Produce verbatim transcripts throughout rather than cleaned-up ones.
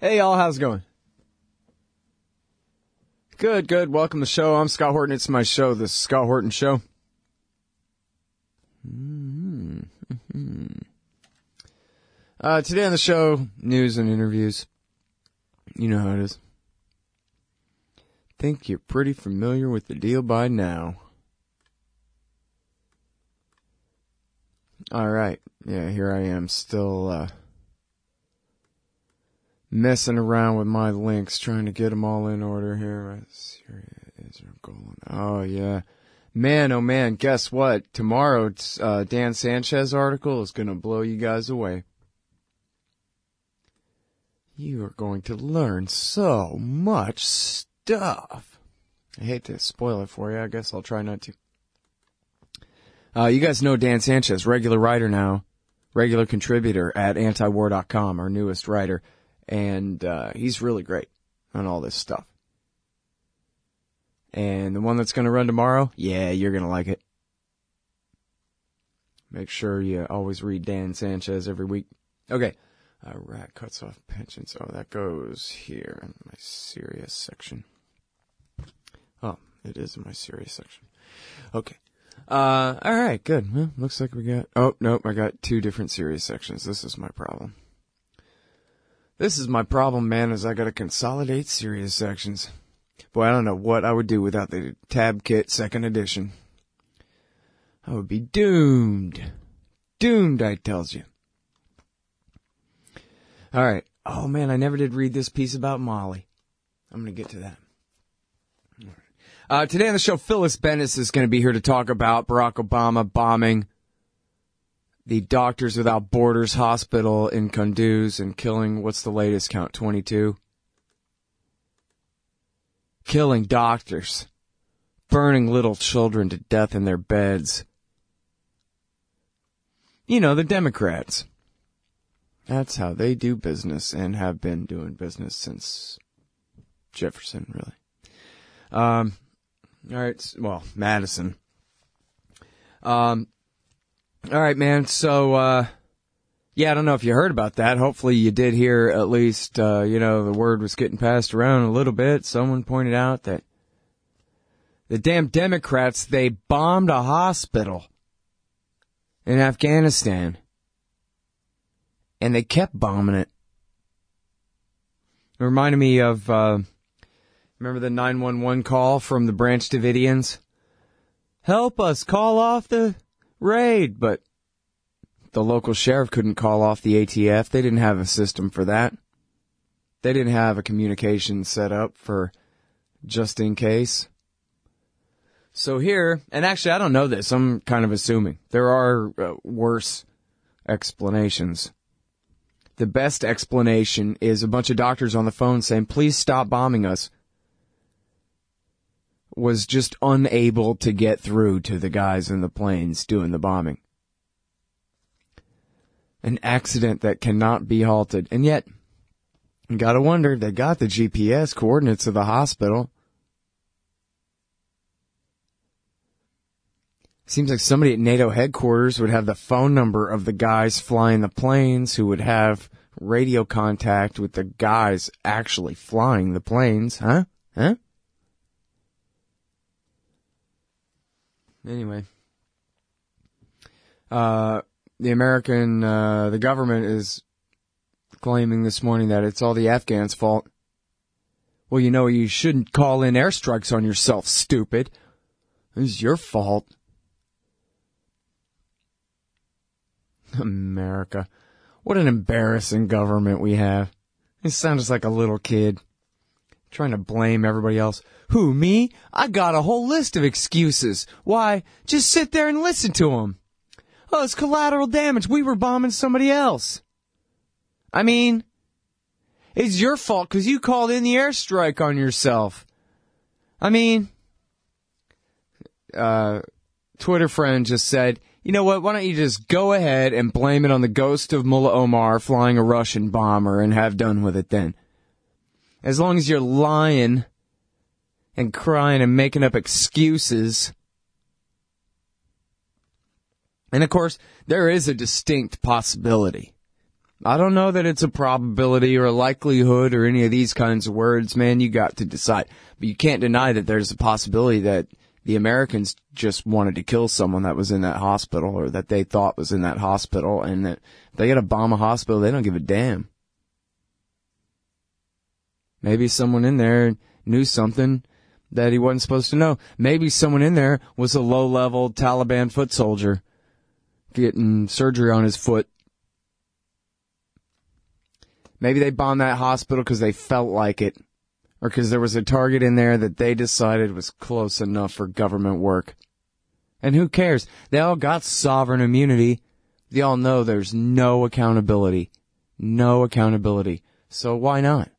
Hey, y'all, how's it going? Good, good. Welcome to the show. I'm Scott Horton. It's my show, The Scott Horton Show. Mm-hmm. Mm-hmm. Uh, today on the show, news and interviews. You know how it is. Think you're pretty familiar with the deal by now. All right. Yeah, here I am, still uh, messing around with my links, trying to get them all in order here. Oh, yeah. Man, oh, man, guess what? Tomorrow's uh, Dan Sanchez article is going to blow you guys away. You are going to learn so much stuff. I hate to spoil it for you. I guess I'll try not to. Uh, you guys know Dan Sanchez, regular writer now, regular contributor at antiwar dot com, our newest writer. And uh, he's really great on all this stuff. And the one that's going to run tomorrow, yeah, you're going to like it. Make sure you always read Dan Sanchez every week. Okay. Iraq cuts off pensions. Oh, that goes here in my serious section. Oh, it is in my serious section. Okay. Uh, all right, good. Well, looks like we got... Oh, nope, I got two different serious sections. This is my problem. This is my problem, man, is I got to consolidate serious sections. Boy, I don't know what I would do without the Tab Kit second edition. I would be doomed. Doomed, I tells you. All right. Oh, man, I never did read this piece about Mali. I'm going to get to that. All right. Uh, today on the show, Phyllis Bennis is going to be here to talk about Barack Obama bombing the Doctors Without Borders hospital in Kunduz and killing, what's the latest count, twenty-two? Killing doctors. Burning little children to death in their beds. You know, the Democrats. That's how they do business and have been doing business since Jefferson, really. Um, all right, well, Madison. Um, all right, man, so, uh, yeah, I don't know if you heard about that. Hopefully you did hear at least, uh, you know, the word was getting passed around a little bit. Someone pointed out that the damn Democrats, they bombed a hospital in Afghanistan. And they kept bombing it. It reminded me of, uh, remember the nine one one call from the Branch Davidians? Help us, call off the raid. But the local sheriff couldn't call off the A T F. They didn't have a system for that. They didn't have a communication set up for just in case. So here, and actually I don't know this, I'm kind of assuming. There are uh, worse explanations. The best explanation is a bunch of doctors on the phone saying, please stop bombing us. Was just unable to get through to the guys in the planes doing the bombing. An accident that cannot be halted. And yet, you gotta wonder, they got the G P S coordinates of the hospital. Seems like somebody at NATO headquarters would have the phone number of the guys flying the planes who would have radio contact with the guys actually flying the planes. Huh? Huh? Anyway. Uh, the American, uh, the government is claiming this morning that it's all the Afghans' fault. Well, you know, you shouldn't call in airstrikes on yourself, stupid. It's your fault. America. What an embarrassing government we have. It sounds like a little kid trying to blame everybody else. Who, me? I got a whole list of excuses. Why? Just sit there and listen to them. Oh, it's collateral damage. We were bombing somebody else. I mean, it's your fault because you called in the airstrike on yourself. I mean, uh, Twitter friend just said, you know what, why don't you just go ahead and blame it on the ghost of Mullah Omar flying a Russian bomber and have done with it then. As long as you're lying and crying and making up excuses. And of course, there is a distinct possibility I don't know that it's a probability or a likelihood or any of these kinds of words, man. You got to decide. But you can't deny that there's a possibility that the Americans just wanted to kill someone that was in that hospital or that they thought was in that hospital, and that if they got to bomb a hospital, they don't give a damn. Maybe someone in there knew something that he wasn't supposed to know. Maybe someone in there was a low-level Taliban foot soldier getting surgery on his foot. Maybe they bombed that hospital because they felt like it, or because there was a target in there that they decided was close enough for government work. And who cares? They all got sovereign immunity. They all know there's no accountability. No accountability. So why not?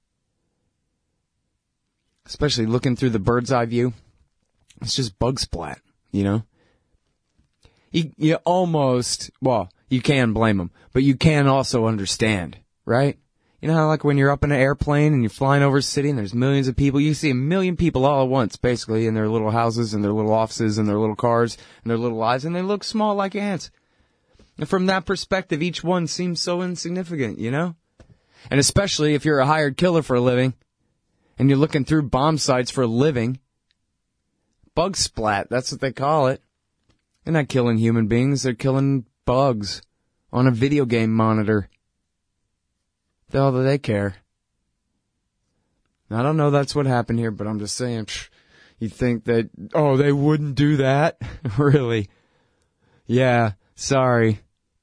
Especially looking through the bird's eye view. It's just bug splat, you know? You, you almost, well, you can blame them, but you can also understand, right? You know how, like, when you're up in an airplane and you're flying over a city and there's millions of people, you see a million people all at once, basically, in their little houses and their little offices and their little cars and their little lives, and they look small like ants. And from that perspective, each one seems so insignificant, you know? And especially if you're a hired killer for a living and you're looking through bomb sites for a living. Bug splat, that's what they call it. They're not killing human beings, they're killing bugs on a video game monitor. The hell do they care? I don't know that's what happened here, but I'm just saying, psh, you think that, oh, they wouldn't do that? Really? Yeah, sorry.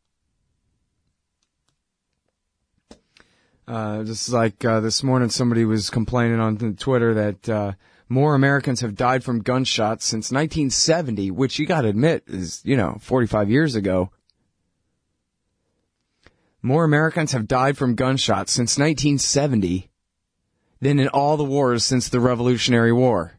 Uh, just like uh, this morning somebody was complaining on Twitter that uh, more Americans have died from gunshots since nineteen seventy, which you gotta admit is, you know, forty-five years ago. More Americans have died from gunshots since nineteen seventy than in all the wars since the Revolutionary War.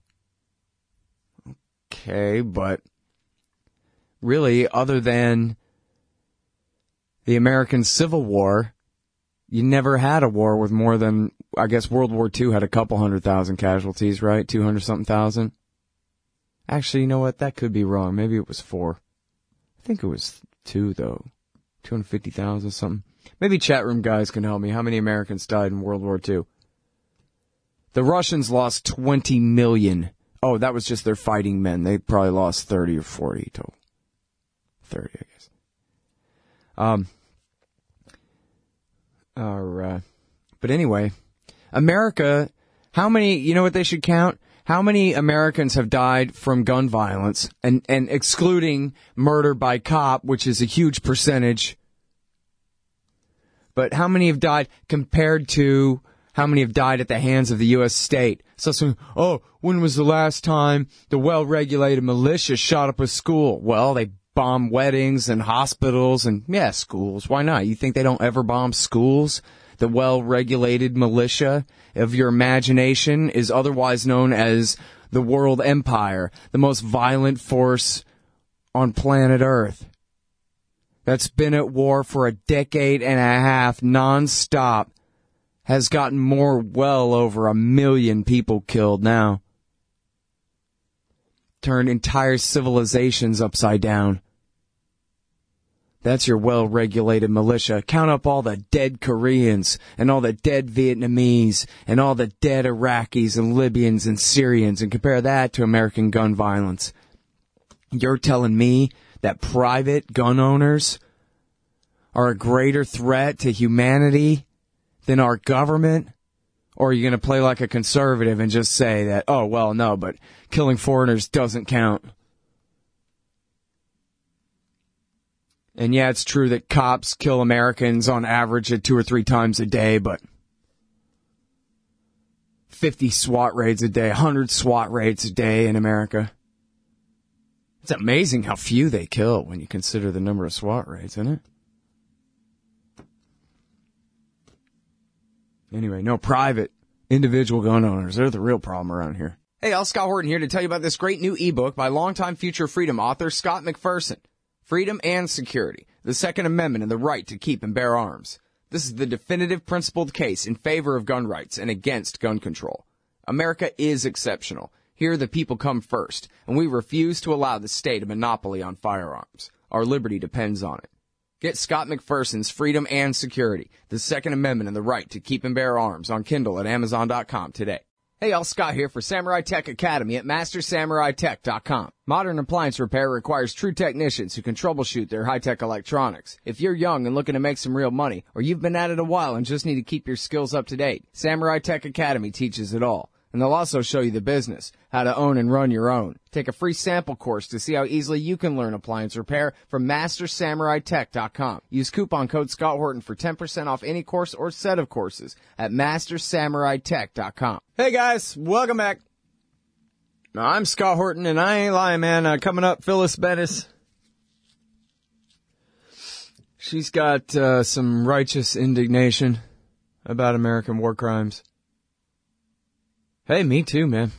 Okay, but really, other than the American Civil War, you never had a war with more than, I guess World War Two had a couple hundred thousand casualties, right? two hundred something thousand. Actually, you know what? That could be wrong. Maybe it was four. I think it was two, though. two hundred fifty thousand something. Maybe chat room guys can help me. How many Americans died in World War Two? The Russians lost twenty million. Oh, that was just their fighting men. They probably lost thirty or forty total. thirty, I guess. Um, or, uh, but anyway, America, how many, you know what they should count? How many Americans have died from gun violence, and, and excluding murder by cop, which is a huge percentage. But how many have died compared to how many have died at the hands of the U S state? So, so, oh, when was the last time the well-regulated militia shot up a school? Well, they bomb weddings and hospitals and, yeah, schools. Why not? You think they don't ever bomb schools? The well-regulated militia of your imagination is otherwise known as the world empire, the most violent force on planet Earth. That's been at war for a decade and a half non-stop, has gotten more, well over a million people killed now. Turned entire civilizations upside down. That's your well-regulated militia. Count up all the dead Koreans and all the dead Vietnamese and all the dead Iraqis and Libyans and Syrians and compare that to American gun violence. You're telling me that private gun owners are a greater threat to humanity than our government? Or are you going to play like a conservative and just say that, oh, well, no, but killing foreigners doesn't count? And yeah, it's true that cops kill Americans on average at two or three times a day, but fifty SWAT raids a day, one hundred SWAT raids a day in America. It's amazing how few they kill when you consider the number of SWAT raids, isn't it? Anyway, no, private, individual gun owners, they're the real problem around here. Hey, Al Scott Horton here to tell you about this great new ebook by longtime Future Freedom author Scott McPherson. Freedom and Security, the Second Amendment and the Right to Keep and Bear Arms. This is the definitive principled case in favor of gun rights and against gun control. America is exceptional. Here the people come first, and we refuse to allow the state a monopoly on firearms. Our liberty depends on it. Get Scott McPherson's Freedom and Security, the Second Amendment and the Right to Keep and Bear Arms on Kindle at Amazon dot com today. Hey, all, Scott here for Samurai Tech Academy at Master Samurai Tech dot com. Modern appliance repair requires true technicians who can troubleshoot their high-tech electronics. If you're young and looking to make some real money, or you've been at it a while and just need to keep your skills up to date, Samurai Tech Academy teaches it all. And they'll also show you the business, how to own and run your own. Take a free sample course to see how easily you can learn appliance repair from Master Samurai Tech dot com. Use coupon code Scott Horton for ten percent off any course or set of courses at Master Samurai Tech dot com. Hey guys, welcome back. Now, I'm Scott Horton, and I ain't lying, man. Uh, coming up, Phyllis Bettis. She's got uh, some righteous indignation about American war crimes. Hey, me too, man.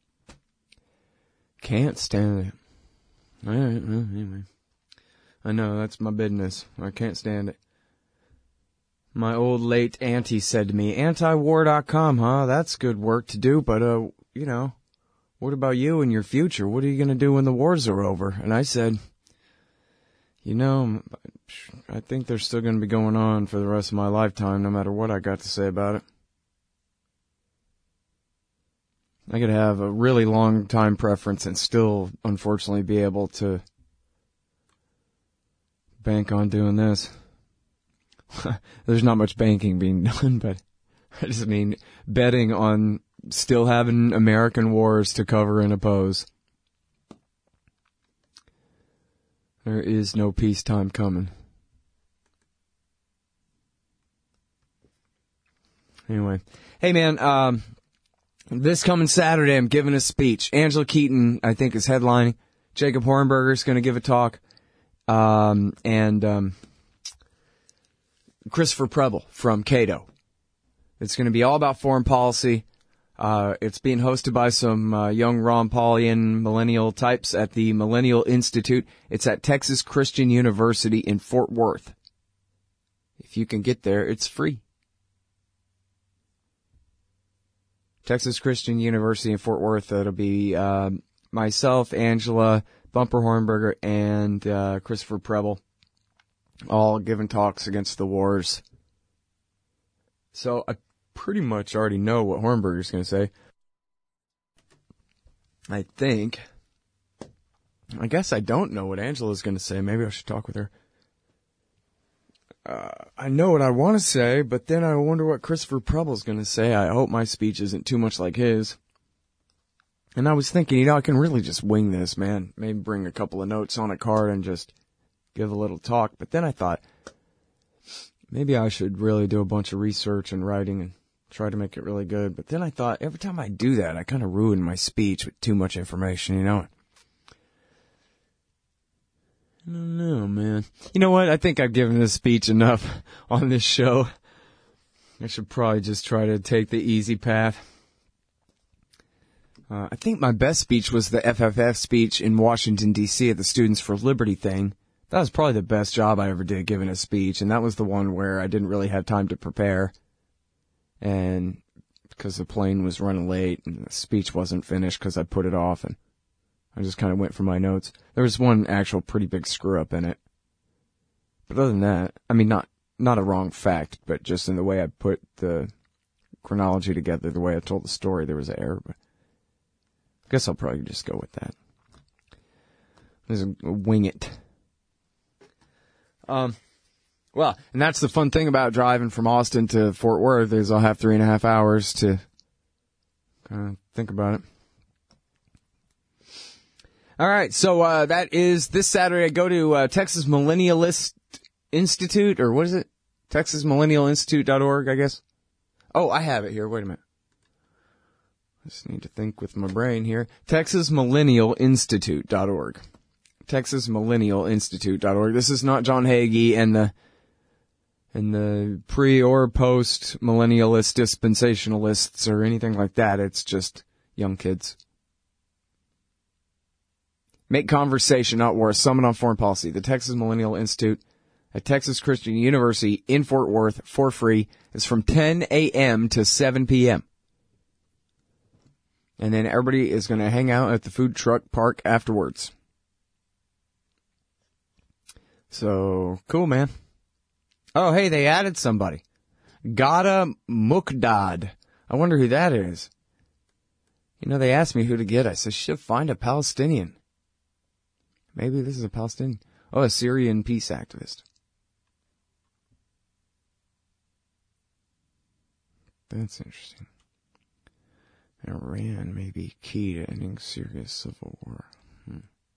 Can't stand it. All right, well, anyway. I know, that's my business. I can't stand it. My old late auntie said to me, anti war dot com, huh? That's good work to do, but, uh, you know, what about you and your future? What are you going to do when the wars are over? And I said, you know, I think they're still going to be going on for the rest of my lifetime, no matter what I got to say about it. I could have a really long time preference and still, unfortunately, be able to bank on doing this. There's not much banking being done, but I just mean betting on still having American wars to cover and oppose. There is no peacetime coming. Anyway. Hey, man, um... this coming Saturday, I'm giving a speech. Angela Keaton, I think, is headlining. Jacob Hornberger is going to give a talk. Um, and um, Christopher Preble from Cato. It's going to be all about foreign policy. Uh, it's being hosted by some uh, young Ron Paulian millennial types at the Millennial Institute. It's at Texas Christian University in Fort Worth. If you can get there, it's free. Texas Christian University in Fort Worth. It'll be uh, myself, Angela, Bumper Hornberger, and uh, Christopher Preble, all giving talks against the wars. So I pretty much already know what Hornberger's going to say. I think. I guess I don't know what Angela's going to say. Maybe I should talk with her. Uh, I know what I want to say, but then I wonder what Christopher Preble's going to say. I hope my speech isn't too much like his. And I was thinking, you know, I can really just wing this, man. Maybe bring a couple of notes on a card and just give a little talk. But then I thought, maybe I should really do a bunch of research and writing and try to make it really good. But then I thought, every time I do that, I kind of ruin my speech with too much information, you know? I don't know, man. You know what? I think I've given this speech enough on this show. I should probably just try to take the easy path. Uh, I think my best speech was the F F F speech in Washington, D C at the Students for Liberty thing. That was probably the best job I ever did giving a speech, and that was the one where I didn't really have time to prepare. And because the plane was running late and the speech wasn't finished because I put it off, and I just kind of went for my notes. There was one actual pretty big screw-up in it. But other than that, I mean, not not a wrong fact, but just in the way I put the chronology together, the way I told the story, there was an error. But I guess I'll probably just go with that. Just wing it. Um, well, and that's the fun thing about driving from Austin to Fort Worth is I'll have three and a half hours to kind of think about it. All right, so uh, that is this Saturday. I go to uh, Texas Millennialist Institute, or what is it? Texas Millennial Institute dot org, I guess. Oh, I have it here. Wait a minute. I just need to think with my brain here. Texas Millennial Institute dot org. Texas Millennial Institute dot org. This is not John Hagee and the and the pre or post millennialist dispensationalists or anything like that. It's just young kids. Make conversation, not war. Summit on Foreign Policy. The Texas Millennial Institute at Texas Christian University in Fort Worth for free. It's from ten a.m. to seven p.m. And then everybody is going to hang out at the food truck park afterwards. So, cool, man. Oh, hey, they added somebody. Ghada Muqdad. I wonder who that is. You know, they asked me who to get. I said, should find a Palestinian. Maybe this is a Palestinian. Oh, a Syrian peace activist. That's interesting. Iran may be key to ending Syria's civil war. Hmm.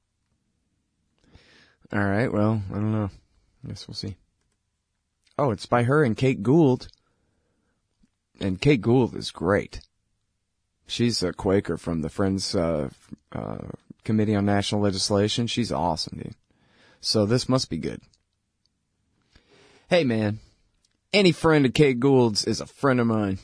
All right, well, I don't know. I guess we'll see. Oh, it's by her and Kate Gould. And Kate Gould is great. She's a Quaker from the Friends uh, uh, Committee on National Legislation. She's awesome, dude. So this must be good. Hey, man. Any friend of Kate Gould's is a friend of mine.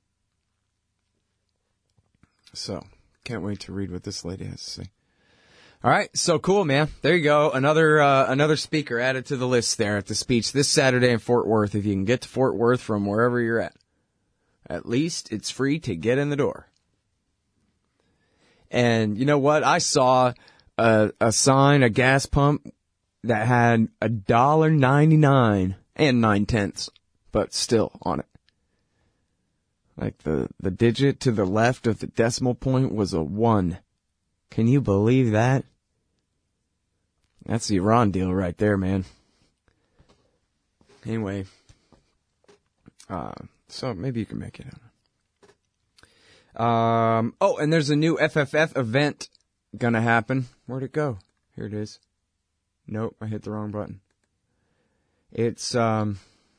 So, can't wait to read what this lady has to say. All right, so cool, man. There you go. Another uh, another speaker added to the list there at the speech this Saturday in Fort Worth. If you can get to Fort Worth from wherever you're at, at least it's free to get in the door. And you know what? I saw a, a sign, a gas pump that had a dollar ninety-nine and nine tenths, but still on it. Like the, the digit to the left of the decimal point was a one. Can you believe that? That's the Iran deal right there, man. Anyway, uh, so maybe you can make it out. Um, oh, and there's a new F F F event gonna happen. Where'd it go? Here it is. Nope, I hit the wrong button. It's, um,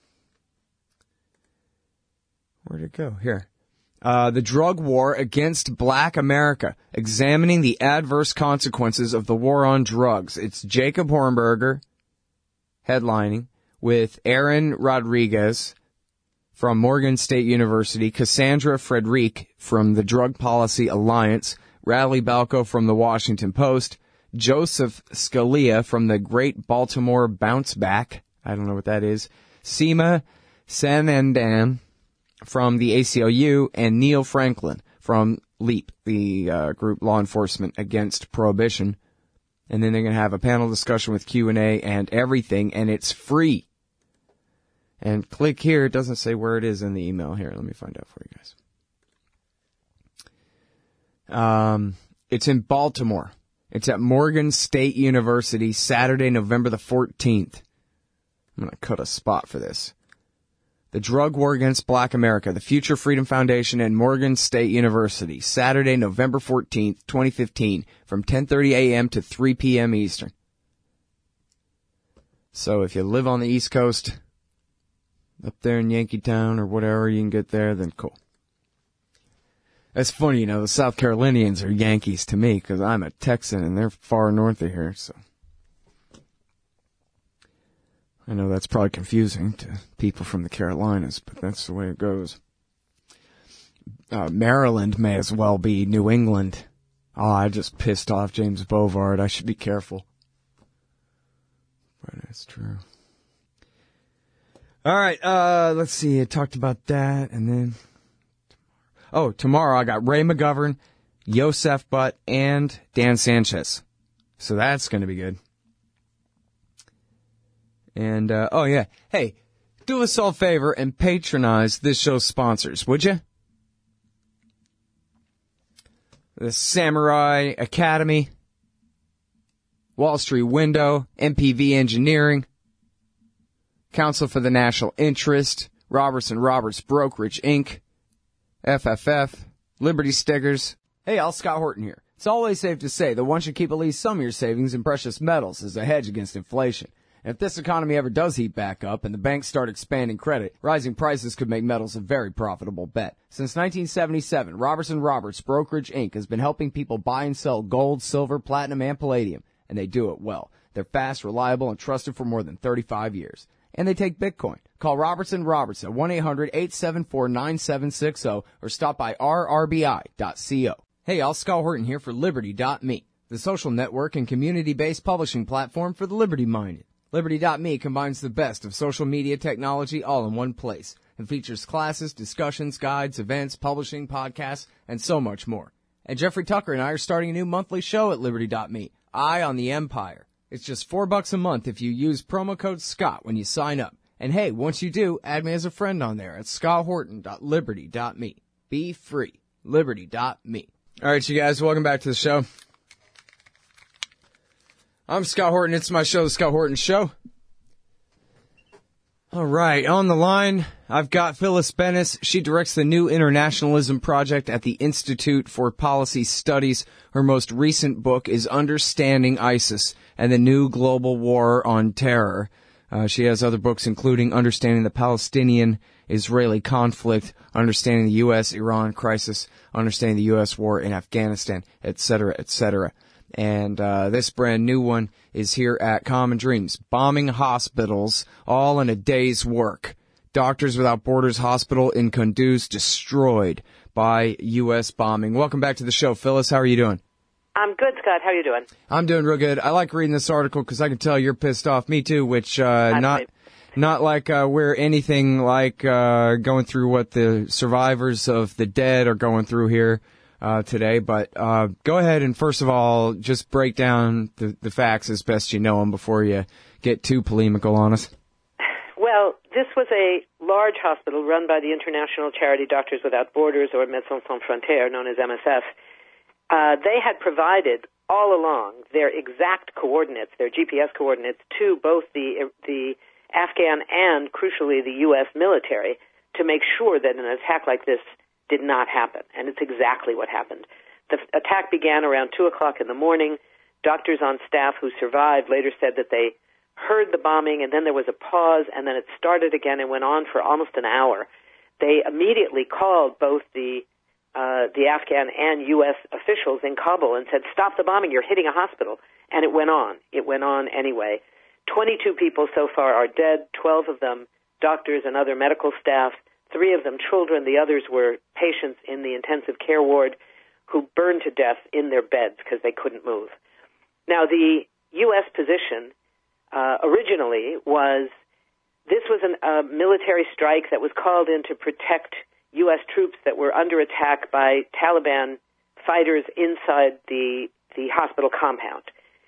where'd it go? Here. Uh, the drug war against Black America, examining the adverse consequences of the war on drugs. It's Jacob Hornberger headlining with Aaron Rodriguez from Morgan State University, Cassandra Frederick from the Drug Policy Alliance, Radley Balco from the Washington Post, Joseph Scalia from the Great Baltimore Bounce Back, I don't know what that is, Seema Sanandan from the A C L U, and Neil Franklin from LEAP, the uh, group Law Enforcement Against Prohibition. And then they're going to have a panel discussion with Q and A and everything, and it's free. And click here. It doesn't say where it is in the email. Here, let me find out for you guys. Um, it's in Baltimore. It's at Morgan State University, Saturday, November the fourteenth. I'm going to cut a spot for this. The Drug War Against Black America, the Future Freedom Foundation, and Morgan State University, Saturday, November fourteenth, twenty fifteen, from ten thirty a.m. to three p.m. Eastern. So if you live on the East Coast, up there in Yankeetown or whatever, you can get there, then cool. That's funny, you know, the South Carolinians are Yankees to me, because I'm a Texan and they're far north of here, so. I know that's probably confusing to people from the Carolinas, but that's the way it goes. Uh, Maryland may as well be New England. Oh, I just pissed off James Bovard. I should be careful. But it's true. All right, uh, let's see. I talked about that, and then... Oh, tomorrow I got Ray McGovern, Yosef Butt, and Dan Sanchez. So that's going to be good. And, uh, oh yeah, hey, do us all a favor and patronize this show's sponsors, would you? The Samurai Academy, Wall Street Window, M P V Engineering, Council for the National Interest, Robertson Roberts Brokerage, Incorporated, F F F, Liberty Stickers. Hey, all, Scott Horton here. It's always safe to say that one should keep at least some of your savings in precious metals as a hedge against inflation. And if this economy ever does heat back up and the banks start expanding credit, rising prices could make metals a very profitable bet. Since nineteen seventy-seven, Robertson Roberts Brokerage, Incorporated has been helping people buy and sell gold, silver, platinum, and palladium, and they do it well. They're fast, reliable, and trusted for more than thirty-five years. And they take Bitcoin. Call Robertson Roberts at one eight hundred eight seven four nine seven six zero or stop by r r b i dot co. Hey, all, Scott Horton here for Liberty dot me, the social network and community-based publishing platform for the liberty-minded. Liberty dot me combines the best of social media technology all in one place and features classes, discussions, guides, events, publishing, podcasts, and so much more. And Jeffrey Tucker and I are starting a new monthly show at Liberty dot me, Eye on the Empire. It's just four bucks a month if you use promo code Scott when you sign up. And hey, once you do, add me as a friend on there at scott horton dot liberty dot me. Be free. liberty dot me. All right, you guys, welcome back to the show. I'm Scott Horton. It's my show, The Scott Horton Show. All right, on the line, I've got Phyllis Bennis. She directs the New Internationalism Project at the Institute for Policy Studies. Her most recent book is Understanding ISIS and the New Global War on Terror. Uh, she has other books including Understanding the Palestinian-Israeli Conflict, Understanding the U S Iran Crisis, Understanding the U S War in Afghanistan, et cetera, et cetera. And uh this brand new one is here at Common Dreams. Bombing hospitals, all in a day's work. Doctors Without Borders Hospital in Kunduz destroyed by U S bombing. Welcome back to the show, Phyllis. How are you doing? I'm good, Scott. How are you doing? I'm doing real good. I like reading this article because I can tell you're pissed off. Me too, which uh not not like uh we're anything like uh going through what the survivors of the dead are going through here. Uh, today, but uh, go ahead and first of all just break down the, the facts as best you know them before you get too polemical on us. Well, this was a large hospital run by the international charity Doctors Without Borders, or Médecins Sans Frontières, known as M S F. Uh, they had provided all along their exact coordinates, their G P S coordinates, to both the the Afghan and, crucially, the U S military to make sure that an attack like this did not happen, and it's exactly what happened. The f- attack began around two o'clock in the morning. Doctors on staff who survived later said that they heard the bombing, and then there was a pause, and then it started again and went on for almost an hour. They immediately called both the uh, the Afghan and U S officials in Kabul and said, "Stop the bombing, you're hitting a hospital." And it went on. It went on anyway. twenty-two people so far are dead, twelve of them doctors and other medical staff. Three of them children, the others were patients in the intensive care ward who burned to death in their beds because they couldn't move. Now, the U S position uh, originally was this was an, a military strike that was called in to protect U S troops that were under attack by Taliban fighters inside the, the hospital compound.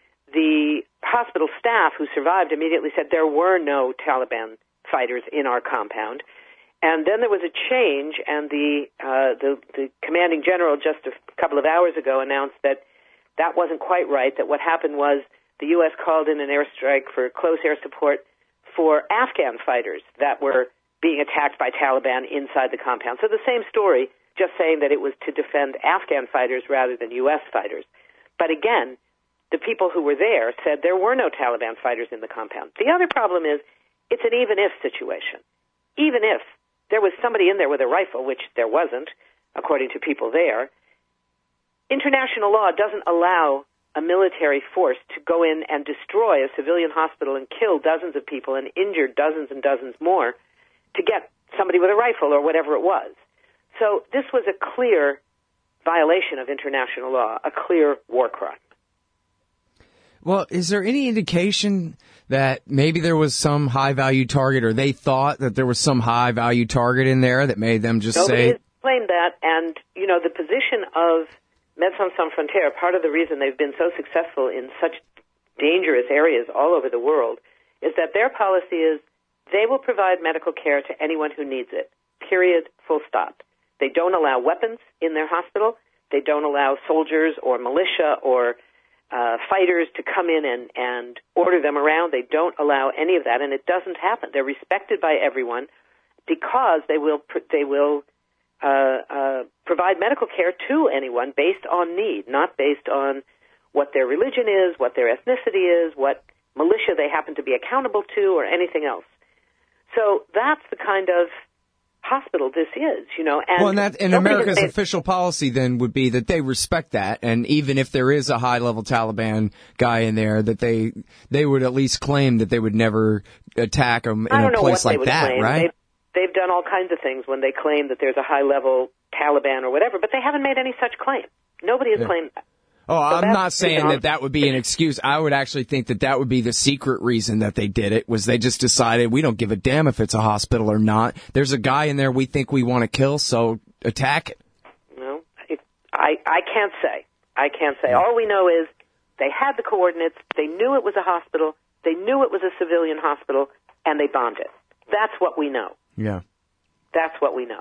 The hospital staff who survived immediately said there were no Taliban fighters in our compound. And then there was a change, and the, uh, the the commanding general just a couple of hours ago announced that that wasn't quite right, that what happened was the U S called in an airstrike for close air support for Afghan fighters that were being attacked by Taliban inside the compound. So the same story, just saying that it was to defend Afghan fighters rather than U S fighters. But again, the people who were there said there were no Taliban fighters in the compound. The other problem is it's an even-if situation. Even if there was somebody in there with a rifle, which there wasn't, according to people there, international law doesn't allow a military force to go in and destroy a civilian hospital and kill dozens of people and injure dozens and dozens more to get somebody with a rifle or whatever it was. So this was a clear violation of international law, a clear war crime. Well, is there any indication that maybe there was some high-value target, or they thought that there was some high-value target in there that made them just Nobody say... has claimed that, and, you know, the position of Médecins Sans Frontières, part of the reason they've been so successful in such dangerous areas all over the world, is that their policy is they will provide medical care to anyone who needs it, period, full stop. They don't allow weapons in their hospital. They don't allow soldiers or militia or Uh, fighters to come in and, and order them around. They don't allow any of that, and it doesn't happen. They're respected by everyone because they will they will uh, uh, provide medical care to anyone based on need, not based on what their religion is, what their ethnicity is, what militia they happen to be accountable to, or anything else. So that's the kind of hospital this is, you know. And well, and, that, and America's made... official policy then would be that they respect that, and even if there is a high-level Taliban guy in there, that they they would at least claim that they would never attack them in a place like that, claim. right? They've, they've done all kinds of things when they claim that there's a high-level Taliban or whatever, but they haven't made any such claim. Nobody has yeah. claimed that. Oh, so I'm not saying that that would be an excuse. I would actually think that that would be the secret reason that they did it, was they just decided we don't give a damn if it's a hospital or not. There's a guy in there we think we want to kill, so attack it. No, it, I, I can't say. I can't say. All we know is They had the coordinates. They knew it was a hospital. They knew it was a civilian hospital, and they bombed it. That's what we know. Yeah. That's what we know.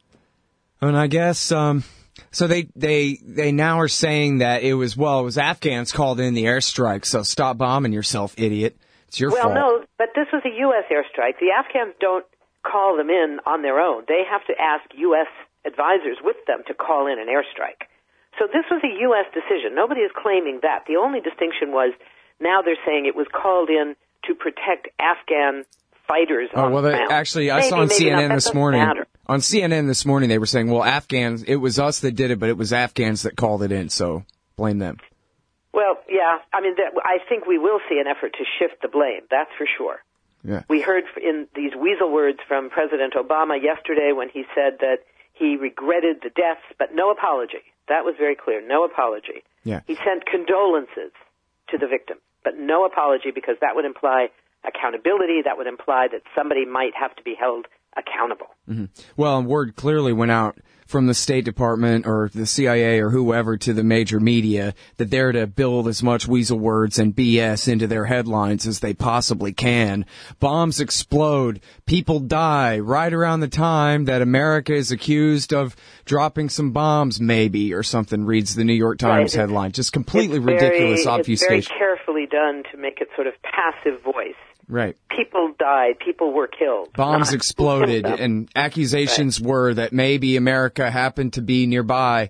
And I guess, um, so they, they, they now are saying that it was, well, it was Afghans called in the airstrike, so stop bombing yourself, idiot. It's your well, fault. Well, no, but this was a U S airstrike. The Afghans don't call them in on their own. They have to ask U S advisors with them to call in an airstrike. So this was a U S decision. Nobody is claiming that. The only distinction was now they're saying it was called in to protect Afghan fighters oh, on well, the they, ground. actually, I maybe, saw on C N N not. this morning. Matter. On C N N this morning, they were saying, well, Afghans, it was us that did it, but it was Afghans that called it in, so blame them. Well, yeah, I mean, that, I think we will see an effort to shift the blame, that's for sure. Yeah. We heard in these weasel words from President Obama yesterday when he said that he regretted the deaths, but no apology. That was very clear, no apology. Yeah. He sent condolences to the victims, but no apology because that would imply accountability. That would imply that somebody might have to be held accountable. Mm-hmm. Well, and word clearly went out from the State Department or the C I A or whoever to the major media that they're to build as much weasel words and B S into their headlines as they possibly can. Bombs explode. People die right around the time that America is accused of dropping some bombs, maybe, or something, reads the New York Times right. headline. Just completely it's ridiculous very, obfuscation. It's very carefully done to make it sort of passive voice. Right. People died. People were killed. Bombs Not exploded, and accusations right. were that maybe America happened to be nearby.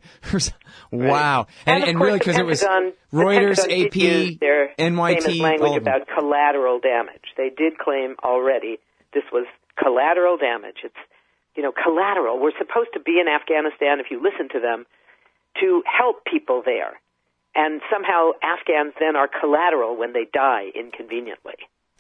Wow. Right. And, and, and really, because it was Reuters, A P, N Y T. Famous language about collateral damage. They did claim already this was collateral damage. It's, you know, collateral. We're supposed to be in Afghanistan, if you listen to them, to help people there. And somehow Afghans then are collateral when they die inconveniently.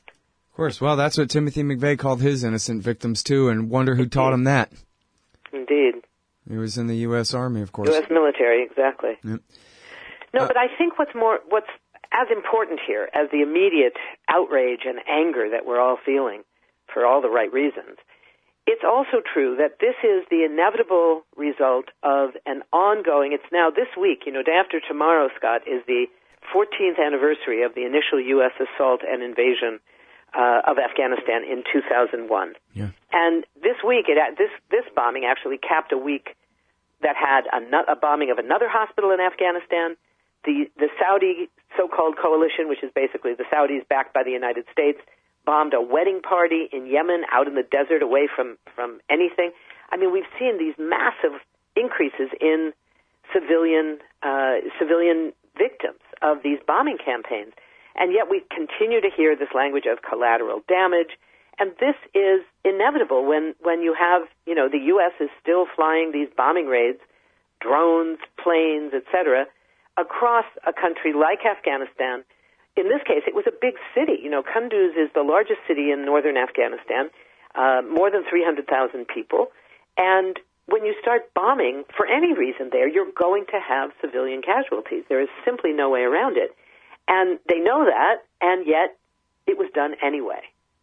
Of course. Well, that's what Timothy McVeigh called his innocent victims, too, and wonder who taught him that. Indeed. He was in the U S Army, of course. U S military, exactly. Yep. No, uh, but I think what's more, what's as important here as the immediate outrage and anger that we're all feeling for all the right reasons, it's also true that this is the inevitable result of an ongoing, it's now this week, you know, day after tomorrow, Scott, is the fourteenth anniversary of the initial U S assault and invasion Uh, of Afghanistan in two thousand one. Yeah. And this week, it, this this bombing actually capped a week that had a, a bombing of another hospital in Afghanistan. The the Saudi so-called coalition, which is basically the Saudis backed by the United States, bombed a wedding party in Yemen out in the desert away from, from anything. I mean, we've seen these massive increases in civilian uh, civilian victims of these bombing campaigns. And yet we continue to hear this language of collateral damage. And this is inevitable when, when you have, you know, the U S is still flying these bombing raids, drones, planes, et cetera, across a country like Afghanistan. In this case, it was a big city. You know, Kunduz is the largest city in northern Afghanistan, uh, more than three hundred thousand people. And when you start bombing, for any reason there, you're going to have civilian casualties. There is simply no way around it. And they know that, and yet it was done anyway.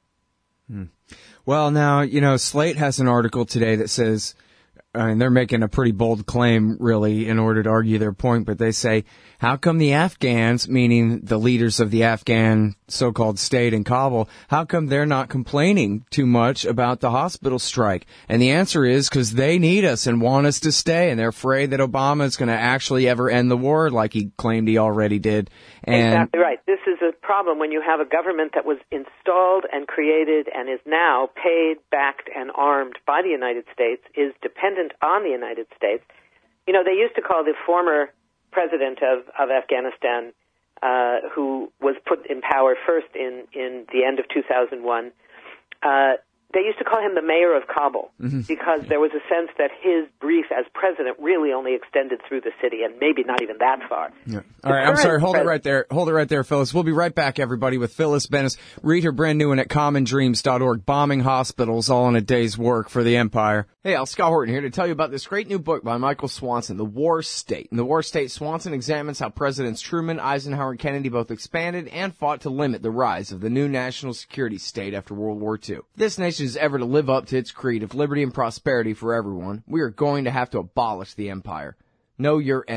Hmm. Well, now, you know, Slate has an article today that says, uh, and they're making a pretty bold claim, really, in order to argue their point, but they say, how come the Afghans, meaning the leaders of the Afghan so-called state in Kabul, how come they're not complaining too much about the hospital strike? And the answer is because they need us and want us to stay, and they're afraid that Obama is going to actually ever end the war like he claimed he already did. And exactly right. This is a problem when you have a government that was installed and created and is now paid, backed, and armed by the United States, is dependent on the United States. You know, they used to call the former president of, of Afghanistan, uh, who was put in power first in, in the end of two thousand one, uh, they used to call him the mayor of Kabul mm-hmm. because there was a sense that his brief as president really only extended through the city and maybe not even that far. Yeah. All right, I'm sorry. Hold pres- it right there. Hold it right there, Phyllis. We'll be right back, everybody, with Phyllis Bennis. Read her brand new one at common dreams dot org, Bombing Hospitals, all in a day's work for the empire. Hey, Al, Scott Horton here to tell you about this great new book by Michael Swanson, The War State. In The War State, Swanson examines how Presidents Truman, Eisenhower, and Kennedy both expanded and fought to limit the rise of the new national security state after World War Two. If this nation is ever to live up to its creed of liberty and prosperity for everyone, we are going to have to abolish the empire. Know your enemy.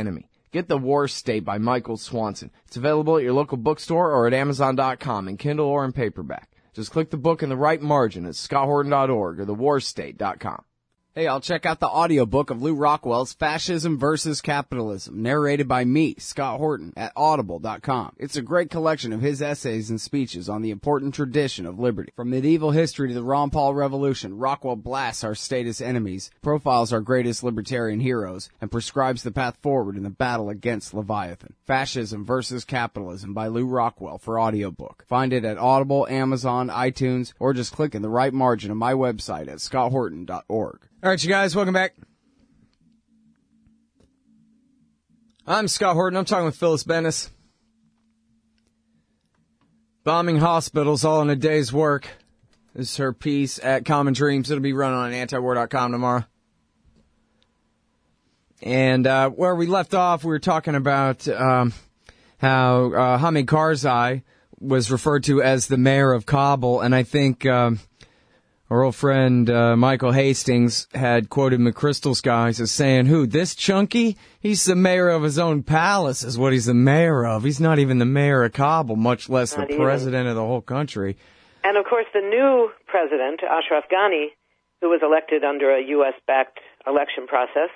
Get The War State by Michael Swanson. It's available at your local bookstore or at amazon dot com in Kindle or in paperback. Just click the book in the right margin at scott horton dot org or the war state dot com. Hey, I'll check out the audiobook of Lou Rockwell's Fascism versus Capitalism, narrated by me, Scott Horton, at audible dot com. It's a great collection of his essays and speeches on the important tradition of liberty. From medieval history to the Ron Paul Revolution, Rockwell blasts our statist enemies, profiles our greatest libertarian heroes, and prescribes the path forward in the battle against Leviathan. Fascism versus Capitalism by Lou Rockwell for audiobook. Find it at Audible, Amazon, iTunes, or just click in the right margin of my website at scott horton dot org. All right, you guys, welcome back. I'm Scott Horton. I'm talking with Phyllis Bennis. Bombing hospitals all in a day's work. This is her piece at Common Dreams. It'll be run on antiwar dot com tomorrow. And uh, where we left off, we were talking about um, how uh, Hamid Karzai was referred to as the mayor of Kabul, and I think... Um, Our old friend uh, Michael Hastings had quoted McChrystal's guys as saying, who, this chunky? He's the mayor of his own palace is what he's the mayor of. He's not even the mayor of Kabul, much less not the even. president of the whole country. And, of course, the new president, Ashraf Ghani, who was elected under a U S-backed election process,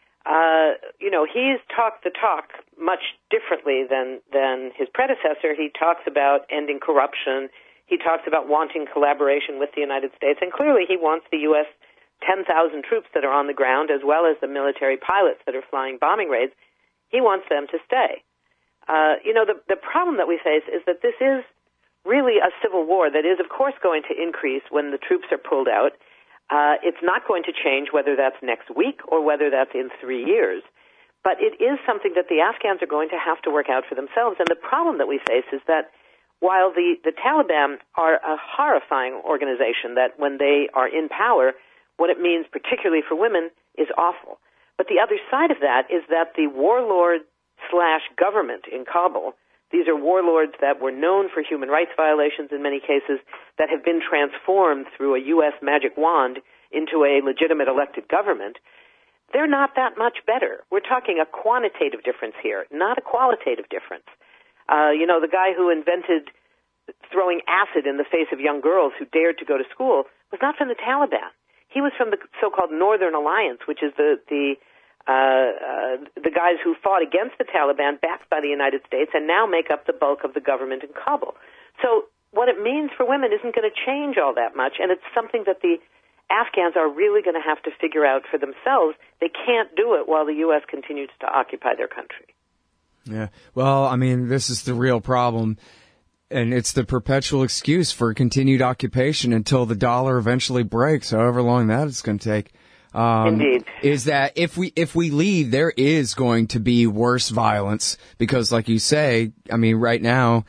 uh, you know, he's talked the talk much differently than, than his predecessor. He talks about ending corruption. He talks about wanting collaboration with the United States, and clearly he wants the U S ten thousand troops that are on the ground, as well as the military pilots that are flying bombing raids. He wants them to stay. Uh, you know, the, the problem that we face is that this is really a civil war that is, of course, going to increase when the troops are pulled out. Uh, it's not going to change whether that's next week or whether that's in three years. But it is something that the Afghans are going to have to work out for themselves. And the problem that we face is that while the, the Taliban are a horrifying organization that when they are in power, what it means particularly for women is awful. But the other side of that is that the warlord slash government in Kabul, these are warlords that were known for human rights violations in many cases that have been transformed through a U S magic wand into a legitimate elected government, they're not that much better. We're talking a quantitative difference here, not a qualitative difference. Uh, you know, the guy who invented throwing acid in the face of young girls who dared to go to school was not from the Taliban. He was from the so-called Northern Alliance, which is the the uh, uh, the guys who fought against the Taliban, backed by the United States, and now make up the bulk of the government in Kabul. So what it means for women isn't going to change all that much, and it's something that the Afghans are really going to have to figure out for themselves. They can't do it while the U S continues to occupy their country. Yeah. Well, I mean, this is the real problem, and it's the perpetual excuse for continued occupation until the dollar eventually breaks, however long that is going to take. Um, Indeed. Is that if we if we leave, there is going to be worse violence because, like you say, I mean, right now,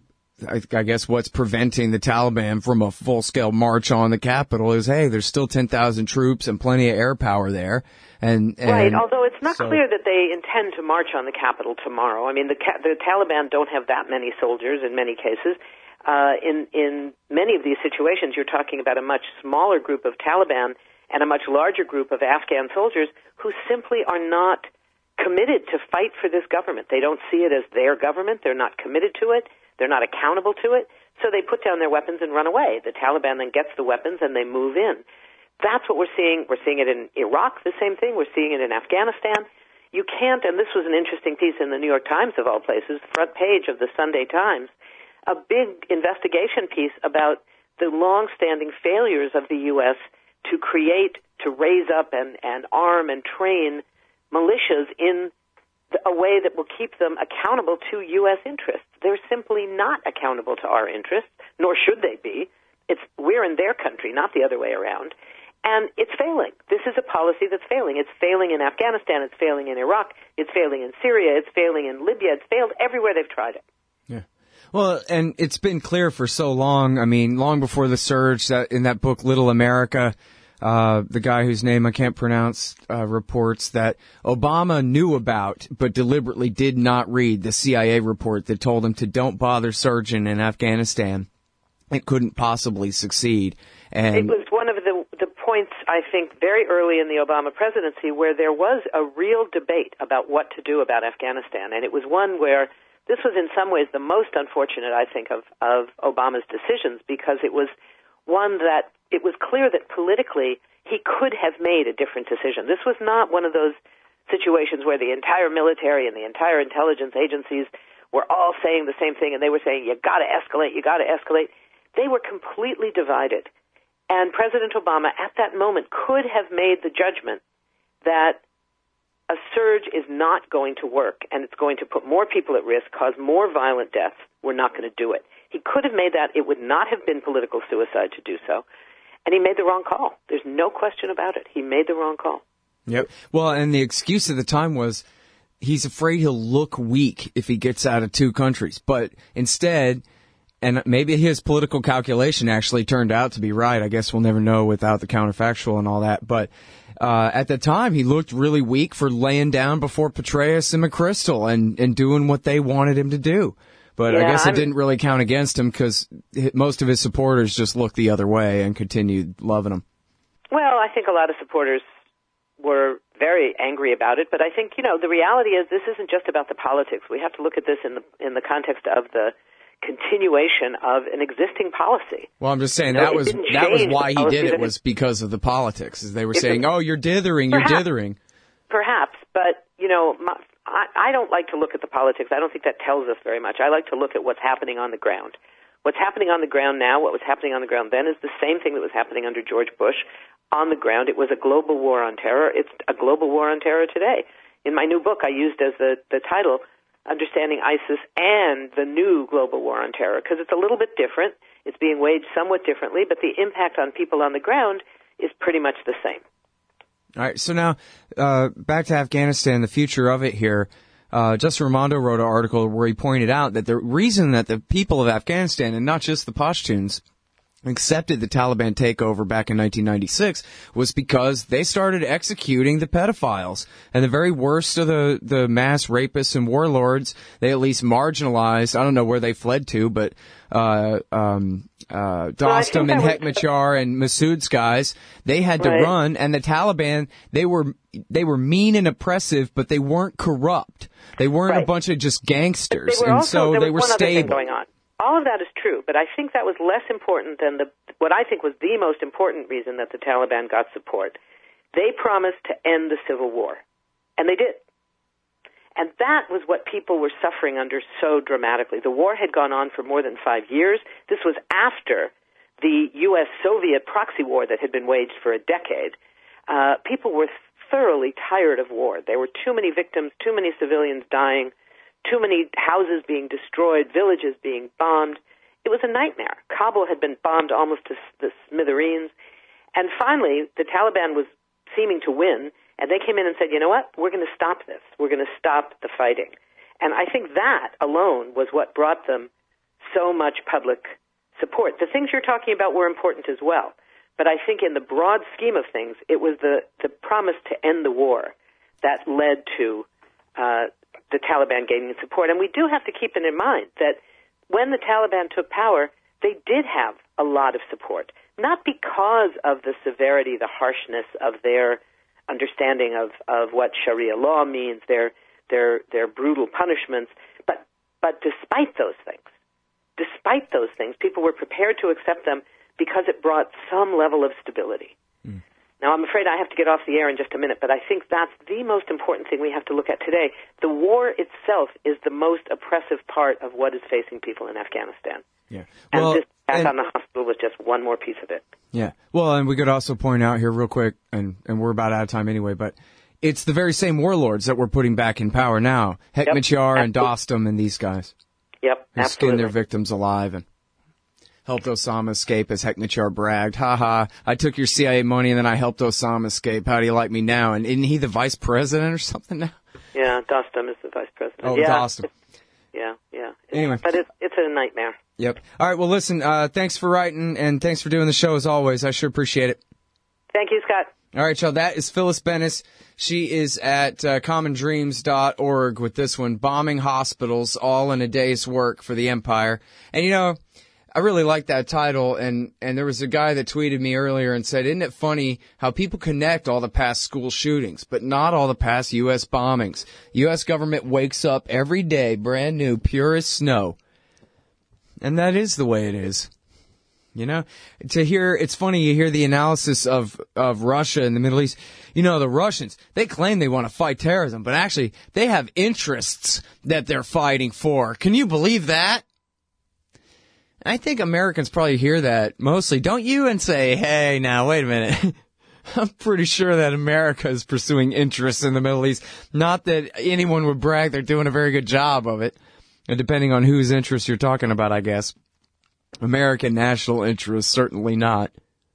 I, I guess what's preventing the Taliban from a full-scale march on the capital is, hey, there's still ten thousand troops and plenty of air power there. And, and right, although it's not so, clear that they intend to march on the capital tomorrow. I mean, the, the Taliban don't have that many soldiers in many cases. Uh, in, in many of these situations, you're talking about a much smaller group of Taliban and a much larger group of Afghan soldiers who simply are not committed to fight for this government. They don't see it as their government. They're not committed to it. They're not accountable to it. So they put down their weapons and run away. The Taliban then gets the weapons and they move in. That's what we're seeing. We're seeing it in Iraq, the same thing. We're seeing it in Afghanistan. You can't, and this was an interesting piece in the New York Times, of all places, front page of the Sunday Times, a big investigation piece about the long-standing failures of the U S to create, to raise up and, and arm and train militias in a way that will keep them accountable to U S interests. They're simply not accountable to our interests, nor should they be. It's, we're in their country, not the other way around. And it's failing. This is a policy that's failing. It's failing in Afghanistan. It's failing in Iraq. It's failing in Syria. It's failing in Libya. It's failed everywhere they've tried it. Yeah. Well, and it's been clear for so long. I mean, long before the surge, that in that book, Little America, uh, the guy whose name I can't pronounce, uh, reports that Obama knew about, but deliberately did not read the C I A report that told him to don't bother surging in Afghanistan. It couldn't possibly succeed. And it was one of the the points, I think, very early in the Obama presidency where there was a real debate about what to do about Afghanistan. And it was one where this was in some ways the most unfortunate, I think, of, of Obama's decisions, because it was one that it was clear that politically he could have made a different decision. This was not one of those situations where the entire military and the entire intelligence agencies were all saying the same thing, and they were saying, you got to escalate, you got to escalate. They were completely divided. And President Obama, at that moment, could have made the judgment that a surge is not going to work, and it's going to put more people at risk, cause more violent deaths. We're not going to do it. He could have made that. It would not have been political suicide to do so. And he made the wrong call. There's no question about it. He made the wrong call. Yep. Well, and the excuse at the time was he's afraid he'll look weak if he gets out of two countries. But instead, and maybe his political calculation actually turned out to be right. I guess we'll never know without the counterfactual and all that. But uh, at the time, he looked really weak for laying down before Petraeus and McChrystal and, and doing what they wanted him to do. But yeah, I guess it I'm, didn't really count against him because most of his supporters just looked the other way and continued loving him. Well, I think a lot of supporters were very angry about it. But I think, you know, the reality is this isn't just about the politics. We have to look at this in the in the context of the continuation of an existing policy. Well, I'm just saying you know, that was that was why he did it, was because of the politics. As they were saying, was, oh, you're dithering, you're perhaps, dithering. Perhaps, but, you know, my, I, I don't like to look at the politics. I don't think that tells us very much. I like to look at what's happening on the ground. What's happening on the ground now, what was happening on the ground then, is the same thing that was happening under George Bush. On the ground, it was a global war on terror. It's a global war on terror today. In my new book, I used as the, the title, Understanding ISIS and the New Global War on Terror, because it's a little bit different. It's being waged somewhat differently, but the impact on people on the ground is pretty much the same. All right, so now uh, back to Afghanistan, the future of it here. Uh, Justin Raimondo wrote an article where he pointed out that the reason that the people of Afghanistan, and not just the Pashtuns, accepted the Taliban takeover back in nineteen ninety-six was because they started executing the pedophiles and the very worst of the, the mass rapists and warlords. They at least marginalized, I don't know where they fled to, but uh, um, uh, Dostum and Hekmatyar and Masood's guys, they had to right. run, and the Taliban, they were they were mean and oppressive, but they weren't corrupt. They weren't right. a bunch of just gangsters, and also, so they were one stable. Other thing going on. All of that is true, but I think that was less important than the what I think was the most important reason that the Taliban got support. They promised to end the civil war, and they did. And that was what people were suffering under so dramatically. The war had gone on for more than five years. This was after the U S Soviet proxy war that had been waged for a decade. Uh, people were thoroughly tired of war. There were too many victims, too many civilians dying, too many houses being destroyed, villages being bombed. It was a nightmare. Kabul had been bombed almost to the smithereens. And finally, the Taliban was seeming to win, and they came in and said, you know what, we're going to stop this. We're going to stop the fighting. And I think that alone was what brought them so much public support. The things you're talking about were important as well. But I think in the broad scheme of things, it was the, the promise to end the war that led to uh, the Taliban gaining support. And we do have to keep it in mind that when the Taliban took power, they did have a lot of support, not because of the severity, the harshness of their understanding of, of what Sharia law means, their their their brutal punishments, but but despite those things, despite those things, people were prepared to accept them because it brought some level of stability. Mm. Now, I'm afraid I have to get off the air in just a minute, but I think that's the most important thing we have to look at today. The war itself is the most oppressive part of what is facing people in Afghanistan. Yeah. Well, and this attack and, on the hospital was just one more piece of it. Yeah. Well, and we could also point out here real quick, and, and we're about out of time anyway, but it's the very same warlords that we're putting back in power now. Hekmatyar yep, and Dostum and these guys. Yep, who absolutely. skinned their victims alive and helped Osama escape, as Hekmatyar bragged. Ha ha, I took your C I A money and then I helped Osama escape. How do you like me now? And isn't he the vice president or something now? Yeah, Dostum is the vice president. Oh, yeah. Dostum. Yeah, yeah. Anyway. But it's, it's a nightmare. Yep. All right, well, listen, uh, thanks for writing and thanks for doing the show as always. I sure appreciate it. Thank you, Scott. All right, y'all, that is Phyllis Bennis. She is at uh, common dreams dot org with this one, Bombing Hospitals, All in a Day's Work for the Empire. And, you know, I really like that title, and, and there was a guy that tweeted me earlier and said, isn't it funny how people connect all the past school shootings, but not all the past U S bombings? U S government wakes up every day brand new, pure as snow. And that is the way it is. You know, to hear, it's funny, you hear the analysis of, of Russia and the Middle East. You know, the Russians, they claim they want to fight terrorism, but actually they have interests that they're fighting for. Can you believe that? I think Americans probably hear that mostly, don't you? And say, hey, now, wait a minute. I'm pretty sure that America is pursuing interests in the Middle East. Not that anyone would brag they're doing a very good job of it. And depending on whose interests you're talking about, I guess. American national interests, certainly not.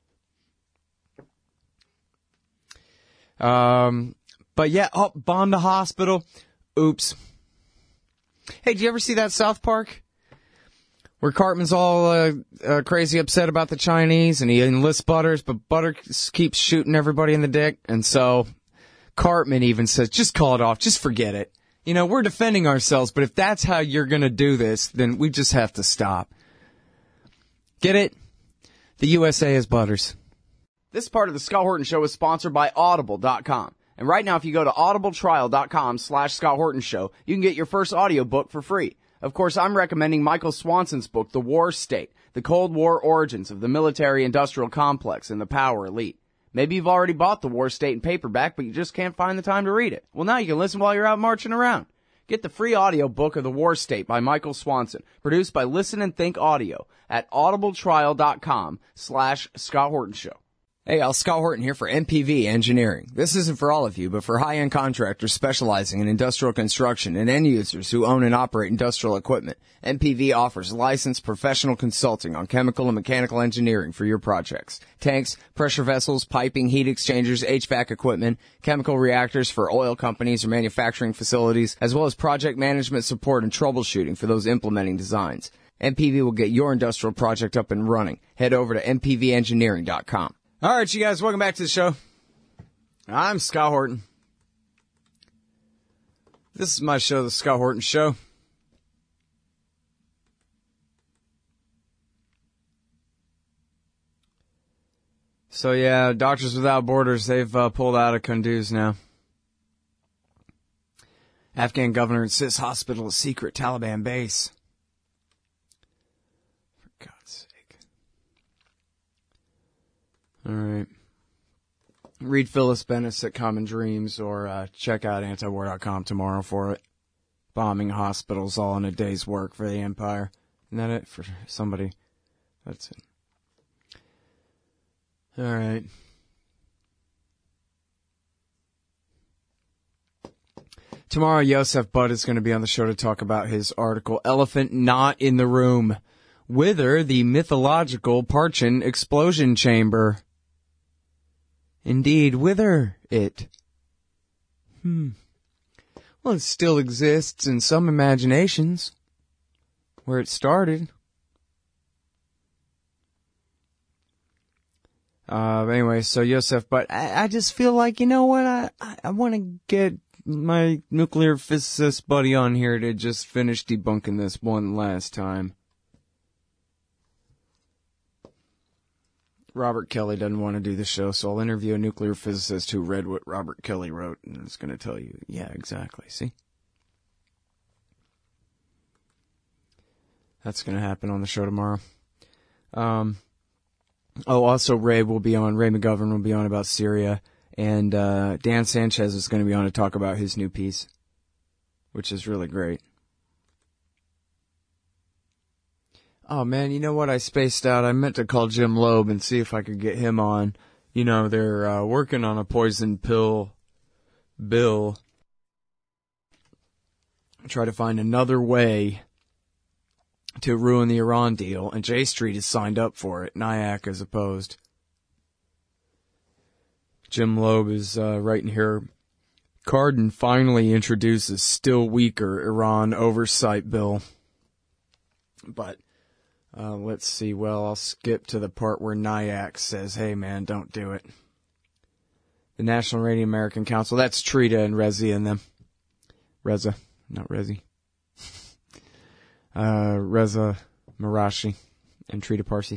Um, but yeah, oh, bombed a hospital. Oops. Hey, did you ever see that South Park? Where Cartman's all uh, uh, crazy upset about the Chinese, and he enlists Butters, but Butters keeps shooting everybody in the dick, and so Cartman even says, just call it off, just forget it. You know, we're defending ourselves, but if that's how you're going to do this, then we just have to stop. Get it? The U S A is Butters. This part of the Scott Horton Show is sponsored by Audible dot com. And right now, if you go to audibletrial.com slash Scott Horton Show, you can get your first audiobook for free. Of course, I'm recommending Michael Swanson's book, The War State, The Cold War Origins of the Military-Industrial Complex and the Power Elite. Maybe you've already bought The War State in paperback, but you just can't find the time to read it. Well, now you can listen while you're out marching around. Get the free audiobook of The War State by Michael Swanson, produced by Listen and Think Audio at audibletrial.com slash Scott Horton Show. Hey, Al, Scott Horton here for M P V Engineering. This isn't for all of you, but for high-end contractors specializing in industrial construction and end users who own and operate industrial equipment. M P V offers licensed professional consulting on chemical and mechanical engineering for your projects. Tanks, pressure vessels, piping, heat exchangers, H V A C equipment, chemical reactors for oil companies or manufacturing facilities, as well as project management support and troubleshooting for those implementing designs. M P V will get your industrial project up and running. Head over to m p v engineering dot com. All right, you guys, welcome back to the show. I'm Scott Horton. This is my show, The Scott Horton Show. So, yeah, Doctors Without Borders, they've uh, pulled out of Kunduz now. Afghan governor insists hospital is secret Taliban base. For God's sake. All right. Read Phyllis Bennis at Common Dreams, or uh, check out antiwar dot com tomorrow for it. Bombing hospitals all in a day's work for the empire. Isn't that it for somebody? That's it. All right. Tomorrow, Yosef Butt is going to be on the show to talk about his article, Elephant Not in the Room. Whither the mythological Parchin explosion chamber. Indeed, whither it? Hmm. Well, it still exists in some imaginations. Where it started. Uh, anyway, so Yosef, but I, I just feel like, you know what, I, I, I want to get my nuclear physicist buddy on here to just finish debunking this one last time. Robert Kelly doesn't want to do the show, so I'll interview a nuclear physicist who read what Robert Kelly wrote, and is going to tell you, yeah, exactly, see? That's going to happen on the show tomorrow. Um, oh, also Ray will be on, Ray McGovern will be on about Syria, and uh, Dan Sanchez is going to be on to talk about his new piece, which is really great. Oh, man, you know what? I spaced out. I meant to call Jim Loeb and see if I could get him on. You know, they're uh, working on a poison pill bill. Try to find another way to ruin the Iran deal, and J Street is signed up for it. N I A C is opposed. Jim Loeb is uh, writing here. Cardin finally introduces still weaker Iran oversight bill. But... Uh, let's see. Well, I'll skip to the part where N I A C says, hey, man, don't do it. The National Radio American Council. That's Trita and Rezi and them. Reza. Not Rezi. uh, Reza Marashi. and Trita Parsi.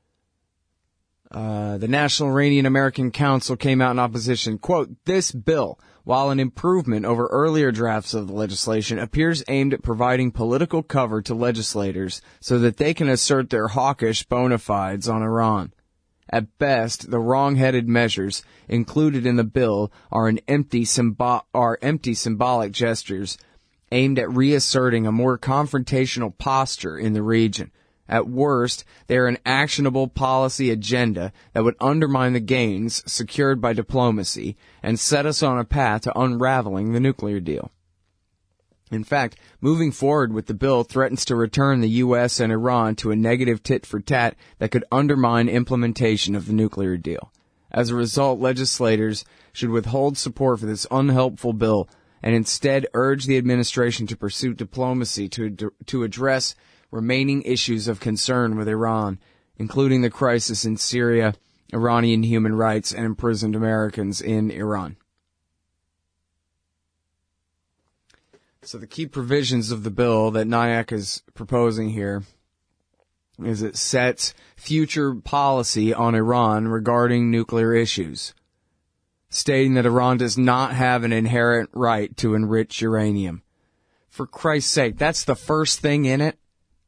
Uh, the National Iranian American Council came out in opposition. Quote, this bill, while an improvement over earlier drafts of the legislation, appears aimed at providing political cover to legislators so that they can assert their hawkish bona fides on Iran. At best, the wrong-headed measures included in the bill are an empty symbo- are empty symbolic gestures aimed at reasserting a more confrontational posture in the region. At worst, they are an actionable policy agenda that would undermine the gains secured by diplomacy and set us on a path to unraveling the nuclear deal. In fact, moving forward with the bill threatens to return the U S and Iran to a negative tit-for-tat that could undermine implementation of the nuclear deal. As a result, legislators should withhold support for this unhelpful bill and instead urge the administration to pursue diplomacy to to address remaining issues of concern with Iran, including the crisis in Syria, Iranian human rights, and imprisoned Americans in Iran. So the key provisions of the bill that Nyack is proposing here is it sets future policy on Iran regarding nuclear issues, stating that Iran does not have an inherent right to enrich uranium. For Christ's sake, that's the first thing in it?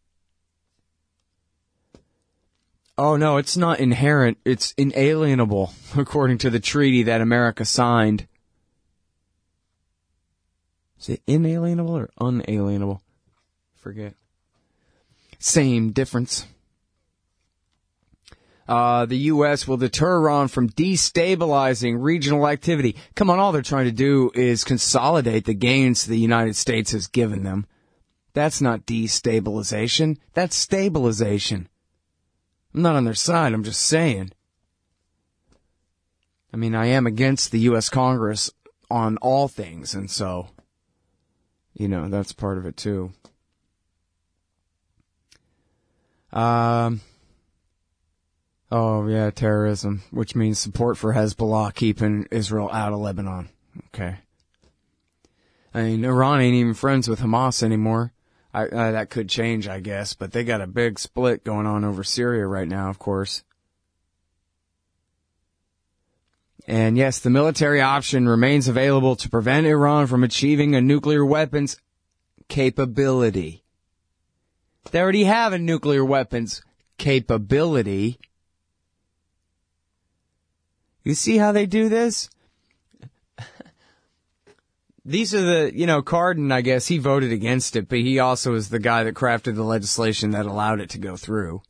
Oh, no, it's not inherent. It's inalienable, according to the treaty that America signed. Is it inalienable or unalienable? Forget. Same difference. Uh, the U S will deter Iran from destabilizing regional activity. Come on, all they're trying to do is consolidate the gains the United States has given them. That's not destabilization. That's stabilization. I'm not on their side, I'm just saying. I mean, I am against the U S Congress on all things, and so, you know, that's part of it too. Um, oh, yeah, terrorism, which means support for Hezbollah keeping Israel out of Lebanon. Okay. I mean, Iran ain't even friends with Hamas anymore. I, uh, that could change, I guess, but they got a big split going on over Syria right now, of course. And yes, the military option remains available to prevent Iran from achieving a nuclear weapons capability. They already have a nuclear weapons capability. You see how they do this? These are the, you know, Cardin, I guess, he voted against it, but he also is the guy that crafted the legislation that allowed it to go through.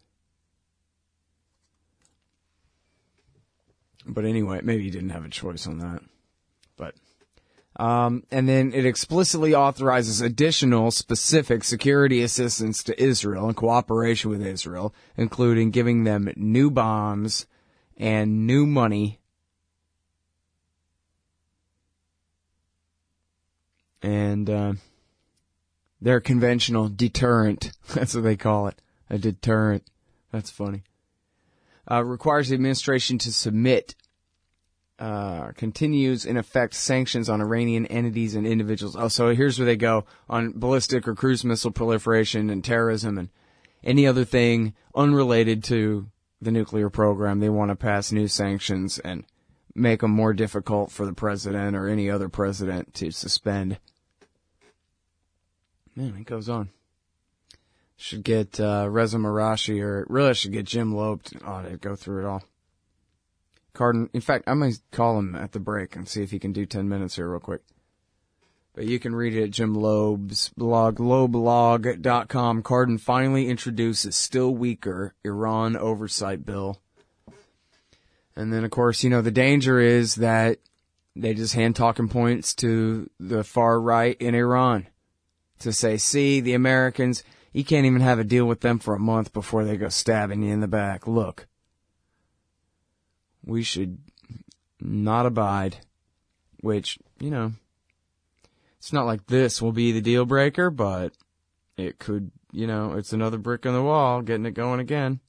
But anyway, maybe he didn't have a choice on that. But, um, and then it explicitly authorizes additional specific security assistance to Israel in cooperation with Israel, including giving them new bombs and new money. And uh, their conventional deterrent, that's what they call it, a deterrent. That's funny. Uh, requires the administration to submit, uh, continues in effect sanctions on Iranian entities and individuals. Oh, so here's where they go on ballistic or cruise missile proliferation and terrorism and any other thing unrelated to the nuclear program. They want to pass new sanctions and make them more difficult for the president or any other president to suspend. Man, it goes on. Should get uh, Reza Marashi, or really I should get Jim Loeb on it, go through it all. Cardin, in fact, I might call him at the break and see if he can do ten minutes here real quick. But you can read it at Jim Loeb's blog, loblog dot com. Cardin finally introduces still weaker Iran oversight bill. And then, of course, you know, the danger is that they just hand talking points to the far right in Iran to say, see, the Americans, you can't even have a deal with them for a month before they go stabbing you in the back. Look, we should not abide, which, you know, it's not like this will be the deal breaker, but it could, you know, it's another brick in the wall, getting it going again.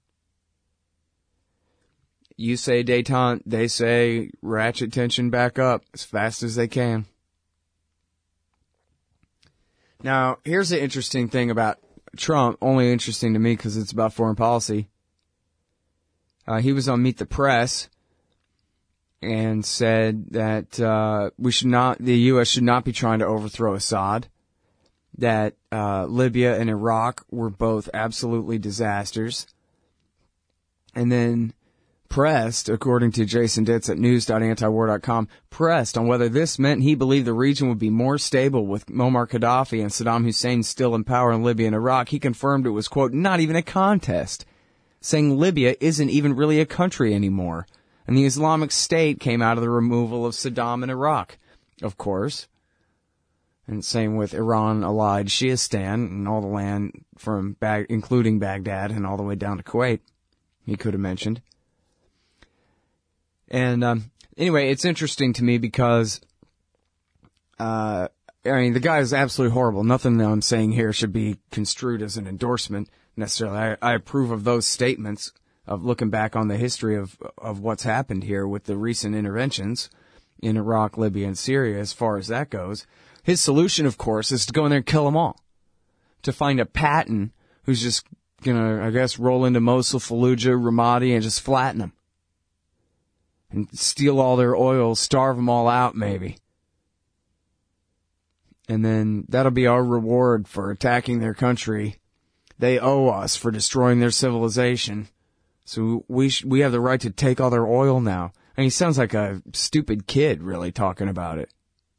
You say détente, they say ratchet tension back up as fast as they can. Now, here's the interesting thing about Trump, only interesting to me because it's about foreign policy. Uh, he was on Meet the Press and said that uh, we should not, the U S should not be trying to overthrow Assad, that uh, Libya and Iraq were both absolutely disasters. And then pressed, according to Jason Ditz at news dot antiwar dot com, pressed on whether this meant he believed the region would be more stable with Muammar Gaddafi and Saddam Hussein still in power in Libya and Iraq. He confirmed it was, quote, not even a contest, saying Libya isn't even really a country anymore. And the Islamic State came out of the removal of Saddam in Iraq, of course. And same with Iran-allied Shiistan and all the land from, Bag- including Baghdad and all the way down to Kuwait, he could have mentioned. And um, anyway, it's interesting to me because, uh, I mean, the guy is absolutely horrible. Nothing that I'm saying here should be construed as an endorsement necessarily. I, I approve of those statements of looking back on the history of of what's happened here with the recent interventions in Iraq, Libya, and Syria as far as that goes. His solution, of course, is to go in there and kill them all. To find a Patton who's just gonna, I guess, roll into Mosul, Fallujah, Ramadi, and just flatten them. And steal all their oil, starve them all out, maybe. And then that'll be our reward for attacking their country. They owe us for destroying their civilization. So we sh- we have the right to take all their oil now. And he sounds like a stupid kid, really, talking about it.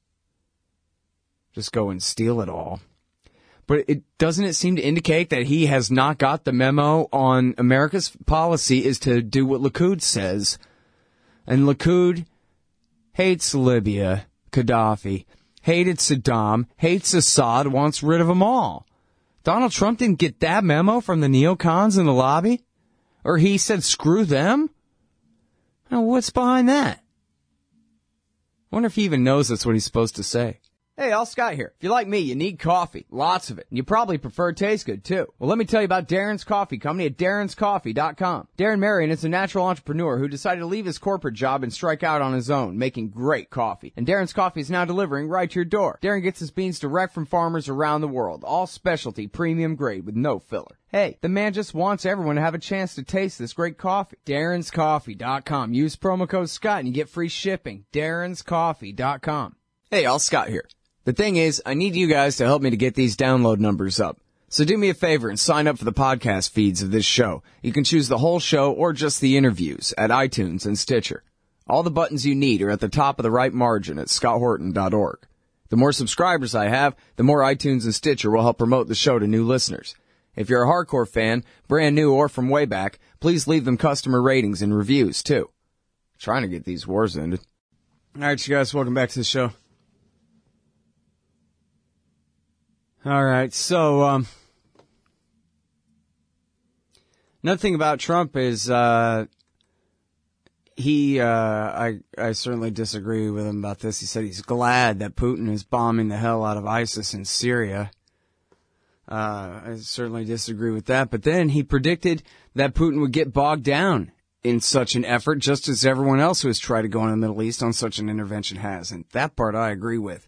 Just go and steal it all. But it doesn't it seem to indicate that he has not got the memo on America's policy is to do what Likud says. And Likud hates Libya, Gaddafi, hated Saddam, hates Assad, wants rid of them all. Donald Trump didn't get that memo from the neocons in the lobby? Or he said, screw them? Now, what's behind that? I wonder if he even knows that's what he's supposed to say. Hey, Al Scott here. If you're like me, you need coffee. Lots of it. And you probably prefer it tastes good, too. Well, let me tell you about Darren's Coffee Company at darrens coffee dot com. Darren Marion is a natural entrepreneur who decided to leave his corporate job and strike out on his own, making great coffee. And Darren's Coffee is now delivering right to your door. Darren gets his beans direct from farmers around the world. All specialty, premium grade with no filler. Hey, the man just wants everyone to have a chance to taste this great coffee. darrens coffee dot com. Use promo code Scott and you get free shipping. darrens coffee dot com. Hey, Al Scott here. The thing is, I need you guys to help me to get these download numbers up. So do me a favor and sign up for the podcast feeds of this show. You can choose the whole show or just the interviews at iTunes and Stitcher. All the buttons you need are at the top of the right margin at scott horton dot org. The more subscribers I have, the more iTunes and Stitcher will help promote the show to new listeners. If you're a hardcore fan, brand new or from way back, please leave them customer ratings and reviews, too. I'm trying to get these wars ended. All right, you guys, welcome back to the show. All right, so um, another thing about Trump is uh, he, uh, I, I certainly disagree with him about this. He said he's glad that Putin is bombing the hell out of ISIS in Syria. Uh, I certainly disagree with that. But then he predicted that Putin would get bogged down in such an effort, just as everyone else who has tried to go in the Middle East on such an intervention has. And that part I agree with.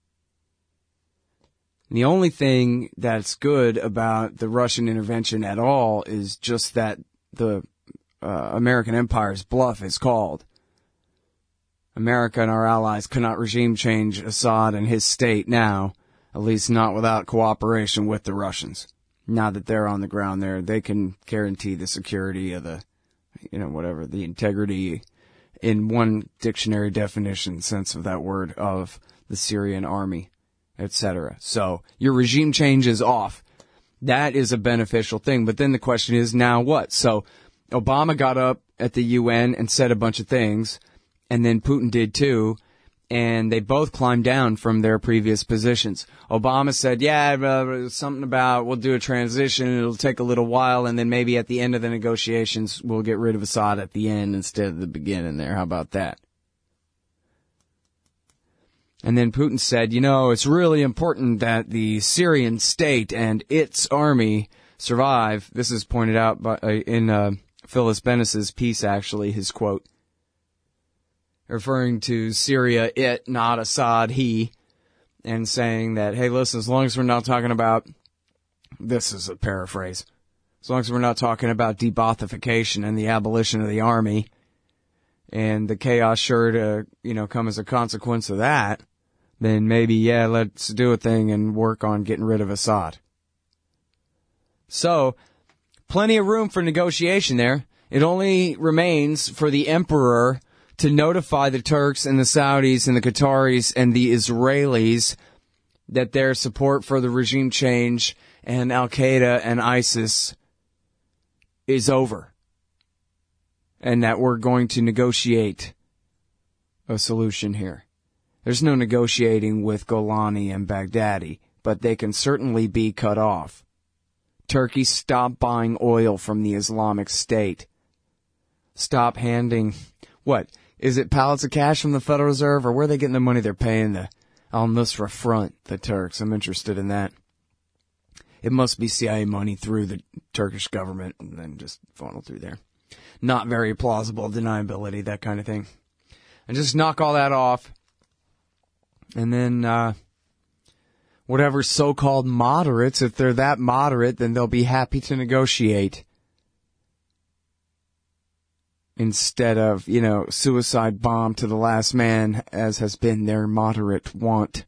The only thing that's good about the Russian intervention at all is just that the uh, American empire's bluff is called. America and our allies cannot regime change Assad and his state now, at least not without cooperation with the Russians. Now that they're on the ground there, they can guarantee the security of the, you know, whatever, the integrity in one dictionary definition sense of that word of the Syrian army, et cetera. So your regime change is off. That is a beneficial thing. But then the question is, now what? So Obama got up at the U N and said a bunch of things, and then Putin did too, and they both climbed down from their previous positions. Obama said, yeah, uh, something about we'll do a transition, it'll take a little while, and then maybe at the end of the negotiations we'll get rid of Assad at the end instead of the beginning there. How about that? And then Putin said, you know, it's really important that the Syrian state and its army survive. This is pointed out by, uh, in uh, Phyllis Bennis's piece, actually, his quote, referring to Syria, it, not Assad, he, and saying that, hey, listen, as long as we're not talking about this is a paraphrase. As long as we're not talking about debothification and the abolition of the army and the chaos sure to, you know, come as a consequence of that, then maybe, yeah, let's do a thing and work on getting rid of Assad. So, plenty of room for negotiation there. It only remains for the emperor to notify the Turks and the Saudis and the Qataris and the Israelis that their support for the regime change and Al-Qaeda and ISIS is over, and that we're going to negotiate a solution here. There's no negotiating with Golani and Baghdadi, but they can certainly be cut off. Turkey, stop buying oil from the Islamic State. Stop handing, what, is it pallets of cash from the Federal Reserve, or where are they getting the money they're paying the Al-Nusra Front, the Turks? I'm interested in that. It must be C I A money through the Turkish government and then just funnel through there. Not very plausible deniability, that kind of thing. And just knock all that off. And then, uh, whatever so-called moderates, if they're that moderate, then they'll be happy to negotiate. Instead of, you know, suicide bomb to the last man, as has been their moderate want.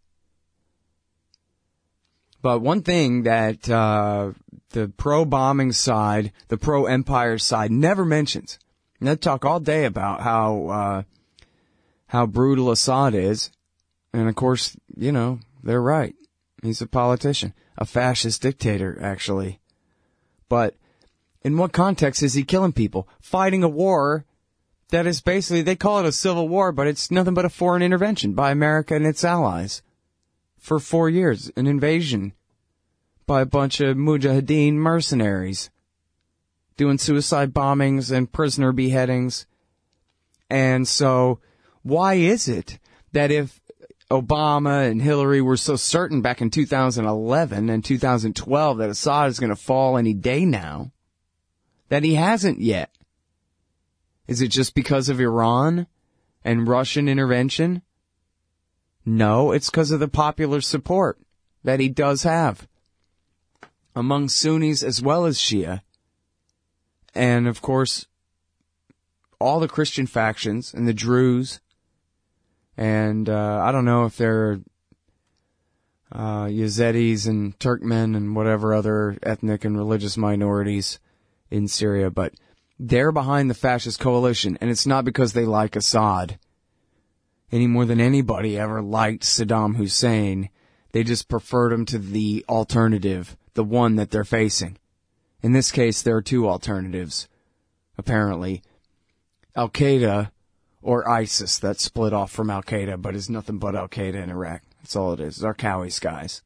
But one thing that uh the pro-bombing side, the pro-empire side, never mentions, and they talk all day about how uh how brutal Assad is, and of course, you know, they're right. He's a politician, a fascist dictator, actually. But in what context is he killing people? Fighting a war that is basically, they call it a civil war, but it's nothing but a foreign intervention by America and its allies. For four years, an invasion by a bunch of mujahideen mercenaries doing suicide bombings and prisoner beheadings. And so, why is it that if Obama and Hillary were so certain back in two thousand eleven and two thousand twelve that Assad is going to fall any day now, that he hasn't yet? Is it just because of Iran and Russian intervention? No, it's because of the popular support that he does have among Sunnis as well as Shia. And, of course, all the Christian factions and the Druze. And uh, I don't know if they're uh, Yazidis and Turkmen and whatever other ethnic and religious minorities in Syria, but they're behind the fascist coalition, and it's not because they like Assad any more than anybody ever liked Saddam Hussein. They just preferred him to the alternative, the one that they're facing. In this case, there are two alternatives, apparently. Al-Qaeda or ISIS, that split off from Al-Qaeda, but is nothing but Al-Qaeda in Iraq. That's all it is. Zarqawi's guys.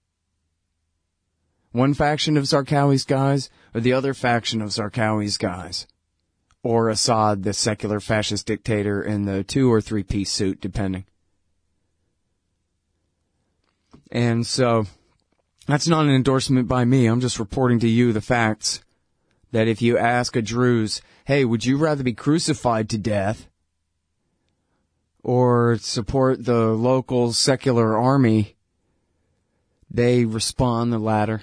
One faction of Zarqawi's guys, or the other faction of Zarqawi's guys. Or Assad, the secular fascist dictator, in the two- or three-piece suit, depending. And so, that's not an endorsement by me. I'm just reporting to you the facts. That if you ask a Druze, hey, would you rather be crucified to death or support the local secular army, they respond the latter.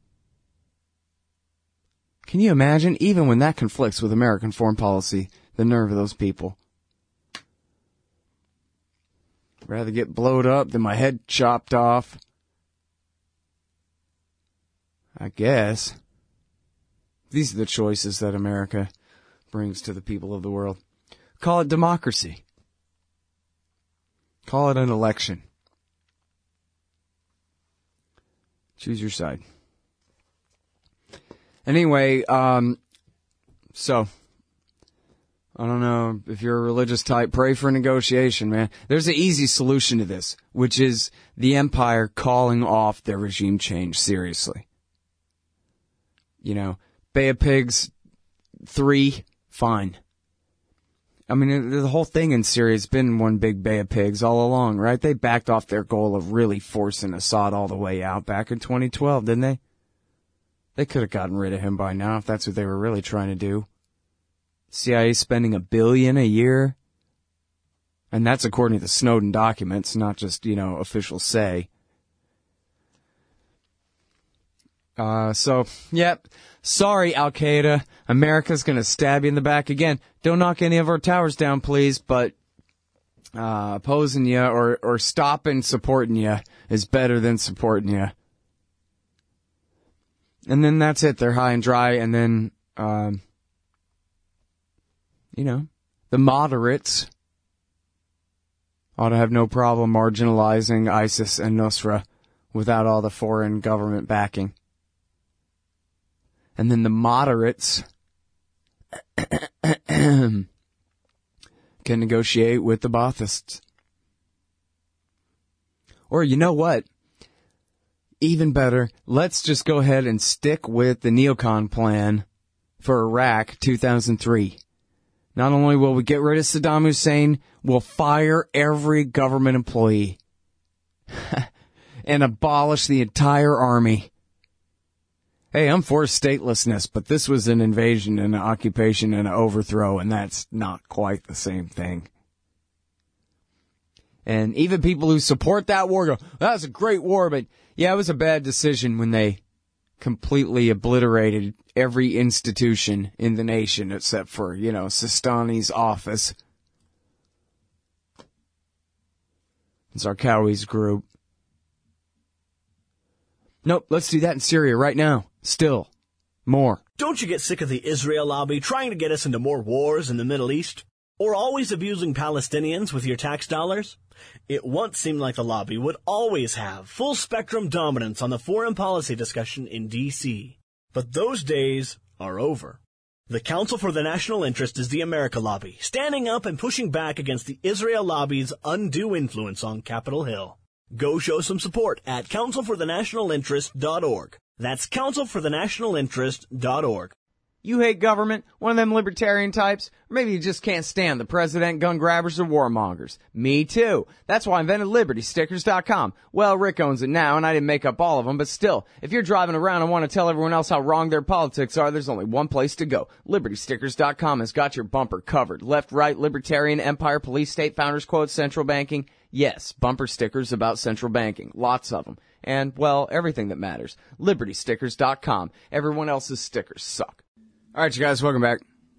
Can you imagine, even when that conflicts with American foreign policy, the nerve of those people? Rather get blowed up than my head chopped off. I guess. These are the choices that America brings to the people of the world. Call it democracy. Call it an election. Choose your side. Anyway, um, so, I don't know if you're a religious type, pray for a negotiation, man. There's an easy solution to this, which is the empire calling off their regime change seriously. You know, Bay of Pigs, three, fine. I mean, the whole thing in Syria has been one big Bay of Pigs all along, right? They backed off their goal of really forcing Assad all the way out back in twenty twelve, didn't they? They could have gotten rid of him by now if that's what they were really trying to do. C I A spending a billion a year. And that's according to the Snowden documents, not just, you know, official say. Uh, so, yep. Sorry, Al-Qaeda. America's gonna stab you in the back again. Don't knock any of our towers down, please, but, uh, opposing you or, or stopping supporting you is better than supporting you. And then that's it. They're high and dry, and then, um, you know, the moderates ought to have no problem marginalizing ISIS and Nusra without all the foreign government backing. And then the moderates can negotiate with the Baathists. Or you know what? Even better, let's just go ahead and stick with the neocon plan for Iraq two thousand three. Not only will we get rid of Saddam Hussein, we'll fire every government employee and abolish the entire army. Hey, I'm for statelessness, but this was an invasion and an occupation and an overthrow, and that's not quite the same thing. And even people who support that war go, that was a great war, but yeah, it was a bad decision when they completely obliterated every institution in the nation except for, you know, Sistani's office. Zarqawi's group. Nope, let's do that in Syria right now. Still. More. Don't you get sick of the Israel lobby trying to get us into more wars in the Middle East? Or always abusing Palestinians with your tax dollars? It once seemed like the lobby would always have full-spectrum dominance on the foreign policy discussion in D C But those days are over. The Council for the National Interest is the America lobby, standing up and pushing back against the Israel lobby's undue influence on Capitol Hill. Go show some support at council for the national interest dot org. That's council for the national interest dot org. You hate government, one of them libertarian types, or maybe you just can't stand the president, gun grabbers, or warmongers. Me too. That's why I invented Liberty Stickers dot com. Well, Rick owns it now, and I didn't make up all of them, but still, if you're driving around and want to tell everyone else how wrong their politics are, there's only one place to go. Liberty Stickers dot com has got your bumper covered. Left, right, libertarian, empire, police, state, founders quotes, central banking. Yes, bumper stickers about central banking. Lots of them. And, well, everything that matters. Liberty Stickers dot com. Everyone else's stickers suck. All right, you guys, welcome back.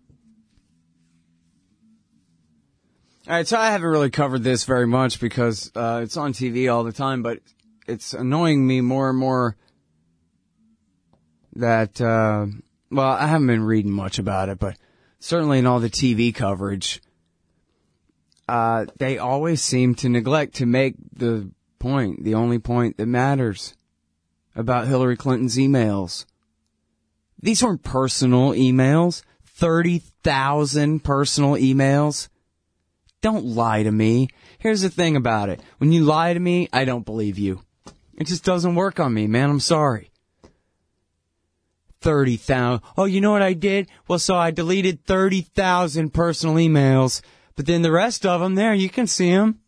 All right, so I haven't really covered this very much because uh, it's on T V all the time, but it's annoying me more and more that, uh, well, I haven't been reading much about it, but certainly in all the T V coverage, uh, they always seem to neglect to make the point, the only point that matters about Hillary Clinton's emails. These weren't personal emails. thirty thousand personal emails. Don't lie to me. Here's the thing about it. When you lie to me, I don't believe you. It just doesn't work on me, man. I'm sorry. thirty thousand. Oh, you know what I did? Well, so I deleted thirty thousand personal emails. But then the rest of them, there, you can see them.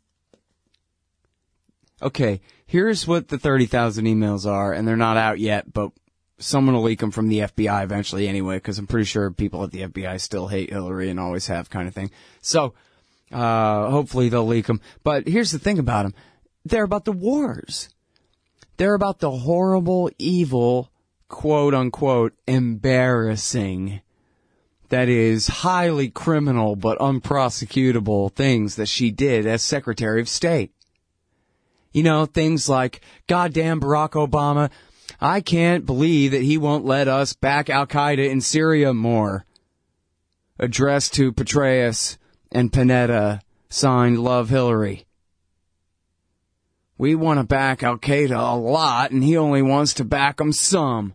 Okay, here's what the thirty thousand emails are, and they're not out yet, but someone will leak them from the F B I eventually anyway, because I'm pretty sure people at the F B I still hate Hillary and always have, kind of thing. So, uh, hopefully they'll leak them. But here's the thing about them. They're about the wars. They're about the horrible, evil, quote unquote, embarrassing, that is, highly criminal but unprosecutable things that she did as Secretary of State. You know, things like, goddamn Barack Obama, I can't believe that he won't let us back Al-Qaeda in Syria more. Addressed to Petraeus and Panetta, signed Love Hillary. We want to back Al-Qaeda a lot, and he only wants to back them some.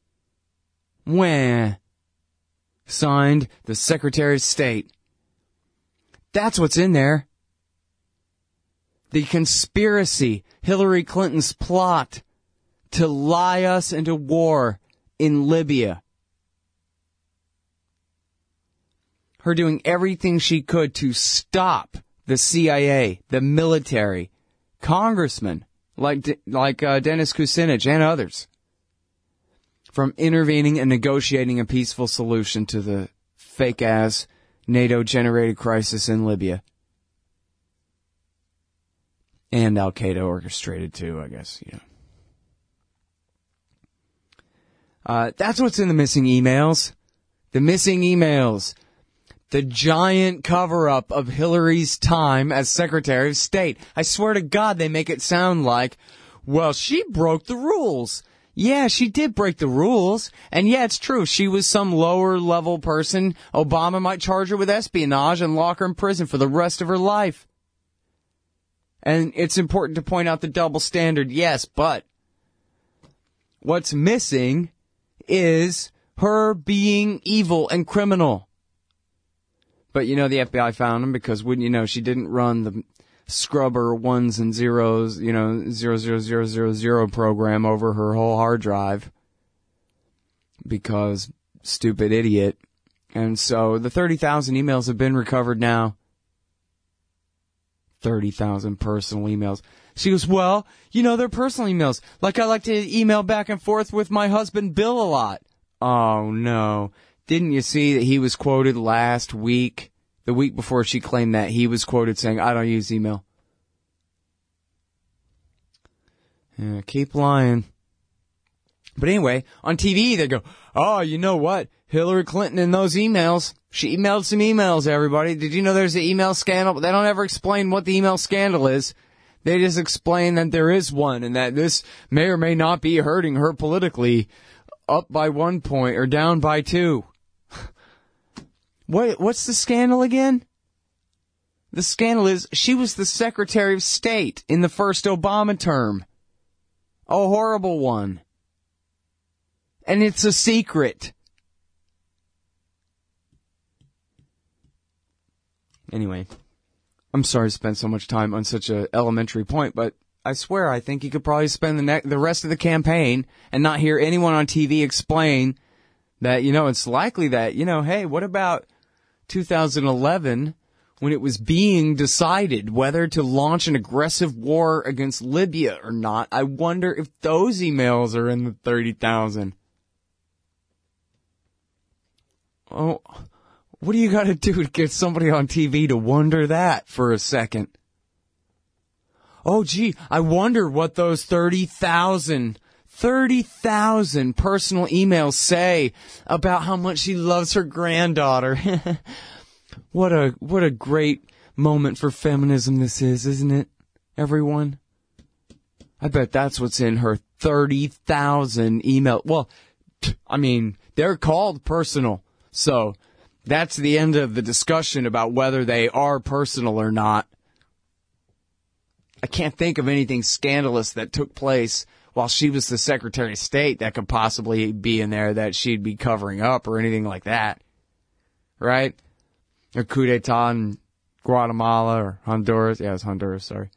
Wah. Signed the Secretary of State. That's what's in there. The conspiracy, Hillary Clinton's plot to lie us into war in Libya. Her doing everything she could to stop the C I A, the military, congressmen like like uh, Dennis Kucinich and others from intervening and negotiating a peaceful solution to the fake-ass NATO-generated crisis in Libya. And Al-Qaeda orchestrated too, I guess, you know. Uh, that's what's in the missing emails. The missing emails. The giant cover-up of Hillary's time as Secretary of State. I swear to God, they make it sound like, well, she broke the rules. Yeah, she did break the rules. And yeah, it's true. She was some lower-level person. Obama might charge her with espionage and lock her in prison for the rest of her life. And it's important to point out the double standard, yes, but what's missing is her being evil and criminal. But, you know, the F B I found him because, wouldn't you know, she didn't run the scrubber ones and zeros, you know, zero, zero, zero, zero, zero program over her whole hard drive. Because, stupid idiot. And so, the thirty thousand emails have been recovered now. thirty thousand personal emails. She goes, well, you know, they're personal emails. Like I like to email back and forth with my husband Bill a lot. Oh, no. Didn't you see that he was quoted last week, the week before she claimed that, he was quoted saying, I don't use email. Yeah, keep lying. But anyway, on T V, they go, oh, you know what? Hillary Clinton and those emails. She emailed some emails, everybody. Did you know there's an email scandal? But they don't ever explain what the email scandal is. They just explain that there is one and that this may or may not be hurting her politically, up by one point or down by two. What, what's the scandal again? The scandal is she was the Secretary of State in the first Obama term. A horrible one. And it's a secret. Anyway, I'm sorry to spend so much time on such a elementary point, but I swear I think you could probably spend the ne- the rest of the campaign and not hear anyone on T V explain that, you know, it's likely that, you know, hey, what about two thousand eleven when it was being decided whether to launch an aggressive war against Libya or not? I wonder if those emails are in the thirty thousand. Oh, what do you got to do to get somebody on T V to wonder that for a second? Oh, gee, I wonder what those thirty thousand, thirty thousand personal emails say about how much she loves her granddaughter. What a, what a great moment for feminism this is, isn't it, everyone? I bet that's what's in her thirty thousand email. Well, I mean, they're called personal. So that's the end of the discussion about whether they are personal or not. I can't think of anything scandalous that took place while she was the Secretary of State that could possibly be in there that she'd be covering up or anything like that. Right? A coup d'etat in Guatemala or Honduras. Yeah, it was Honduras, sorry.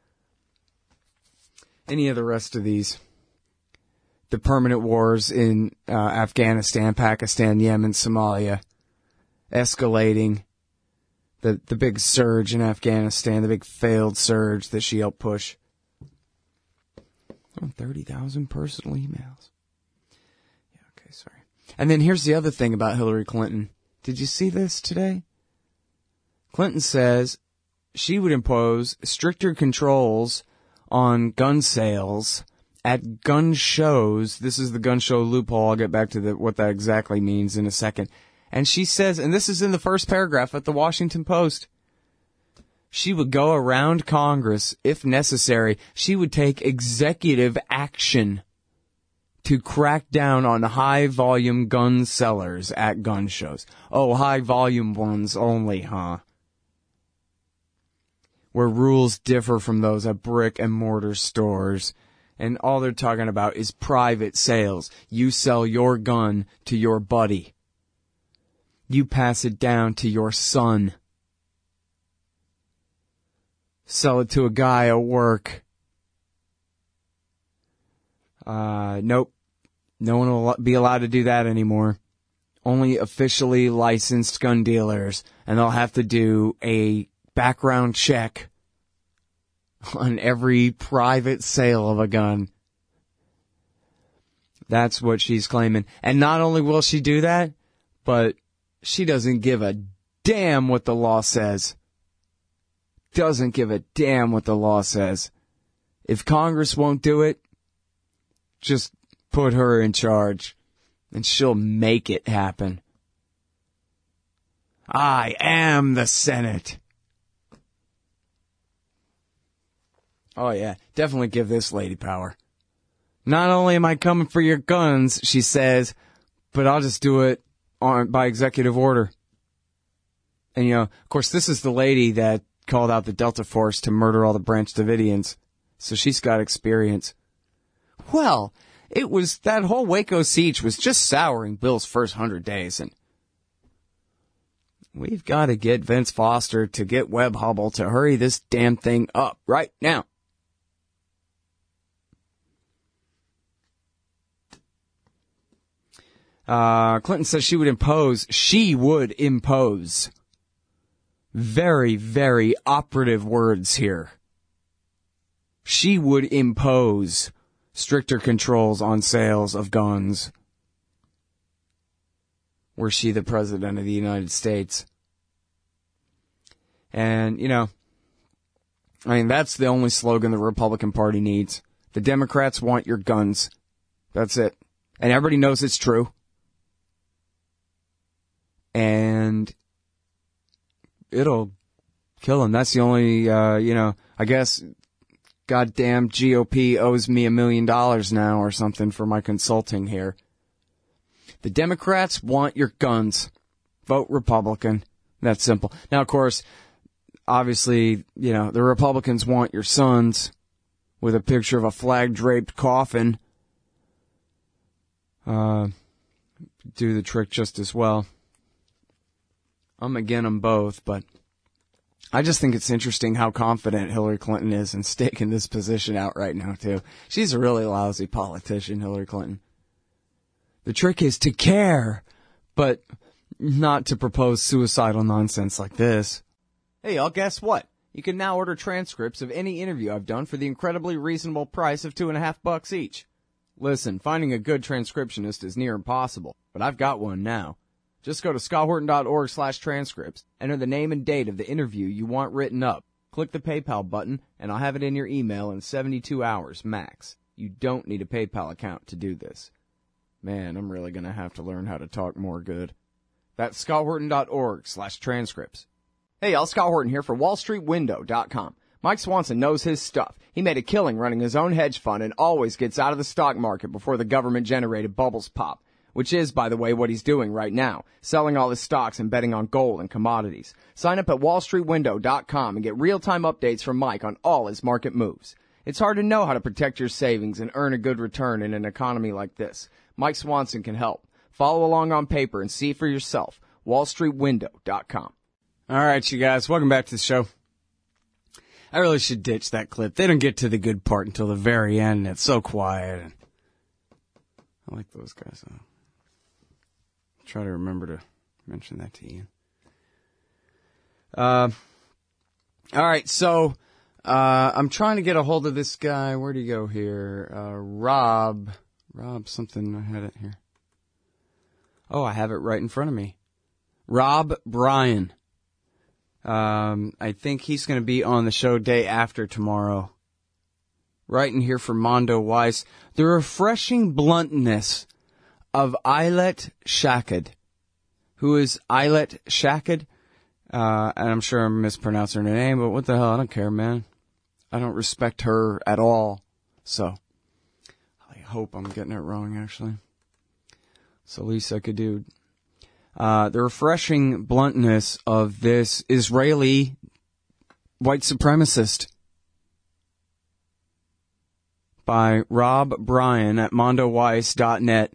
Any of the rest of these. The permanent wars in uh, Afghanistan, Pakistan, Yemen, Somalia, escalating. The the big surge in Afghanistan, the big failed surge that she helped push. Oh, thirty thousand personal emails. Yeah, okay, sorry. And then here's the other thing about Hillary Clinton. Did you see this today? Clinton says she would impose stricter controls on gun sales at gun shows. This is the gun show loophole. I'll get back to the, what that exactly means in a second. And she says, and this is in the first paragraph at the Washington Post, she would go around Congress if necessary. She would take executive action to crack down on high-volume gun sellers at gun shows. Oh, high-volume ones only, huh? Where rules differ from those at brick-and-mortar stores. And all they're talking about is private sales. You sell your gun to your buddy. You pass it down to your son. Sell it to a guy at work. Uh, nope. No one will be allowed to do that anymore. Only officially licensed gun dealers. And they'll have to do a background check on every private sale of a gun. That's what she's claiming. And not only will she do that, but she doesn't give a damn what the law says. Doesn't give a damn what the law says. If Congress won't do it, just put her in charge. And she'll make it happen. I am the Senate. Oh yeah, definitely give this lady power. Not only am I coming for your guns, she says, but I'll just do it on by executive order. And you know, of course, this is the lady that called out the Delta Force to murder all the Branch Davidians. So she's got experience. Well, it was, that whole Waco siege was just souring Bill's first hundred days, and we've got to get Vince Foster to get Webb Hubbell to hurry this damn thing up right now. Uh, Clinton says she would impose, she would impose. Very, very operative words here. She would impose stricter controls on sales of guns were she the president of the United States. And, you know, I mean, that's the only slogan the Republican Party needs. The Democrats want your guns. That's it. And everybody knows it's true. And it'll kill them. That's the only, uh, you know, I guess goddamn G O P owes me a million dollars now or something for my consulting here. The Democrats want your guns. Vote Republican. That's simple. Now, of course, obviously, you know, the Republicans want your sons with a picture of a flag-draped coffin. Uh, do the trick just as well. I'm against them both, but I just think it's interesting how confident Hillary Clinton is in staking this position out right now, too. She's a really lousy politician, Hillary Clinton. The trick is to care, but not to propose suicidal nonsense like this. Hey, y'all, guess what? You can now order transcripts of any interview I've done for the incredibly reasonable price of two and a half bucks each. Listen, finding a good transcriptionist is near impossible, but I've got one now. Just go to scotthorton.org slash transcripts, enter the name and date of the interview you want written up, click the PayPal button, and I'll have it in your email in seventy-two hours max. You don't need a PayPal account to do this. Man, I'm really going to have to learn how to talk more good. That's scotthorton.org slash transcripts. Hey, y'all, Scott Horton here for wall street window dot com. Mike Swanson knows his stuff. He made a killing running his own hedge fund and always gets out of the stock market before the government-generated bubbles pop. Which is, by the way, what he's doing right now, selling all his stocks and betting on gold and commodities. Sign up at wall street window dot com and get real-time updates from Mike on all his market moves. It's hard to know how to protect your savings and earn a good return in an economy like this. Mike Swanson can help. Follow along on paper and see for yourself. wall street window dot com. All right, you guys, welcome back to the show. I really should ditch that clip. They don't get to the good part until the very end, and it's so quiet. I like those guys, though. Try to remember to mention that to Ian. Uh, all right, so uh, I'm trying to get a hold of this guy. Where'd he go here? Uh, Rob. Rob something. I had it here. Oh, I have it right in front of me. Rob Bryan. Um, I think he's going to be on the show day after tomorrow. Right in here for Mondo Weiss. The refreshing bluntness of Ayelet Shaked. Who is Ayelet Shaked? Uh, and I'm sure I'm mispronouncing her name, but what the hell? I don't care, man. I don't respect her at all. So, I hope I'm getting it wrong, actually. It's the least I could do. Uh, the refreshing bluntness of this Israeli white supremacist by Rob Bryan at mondo weiss dot net.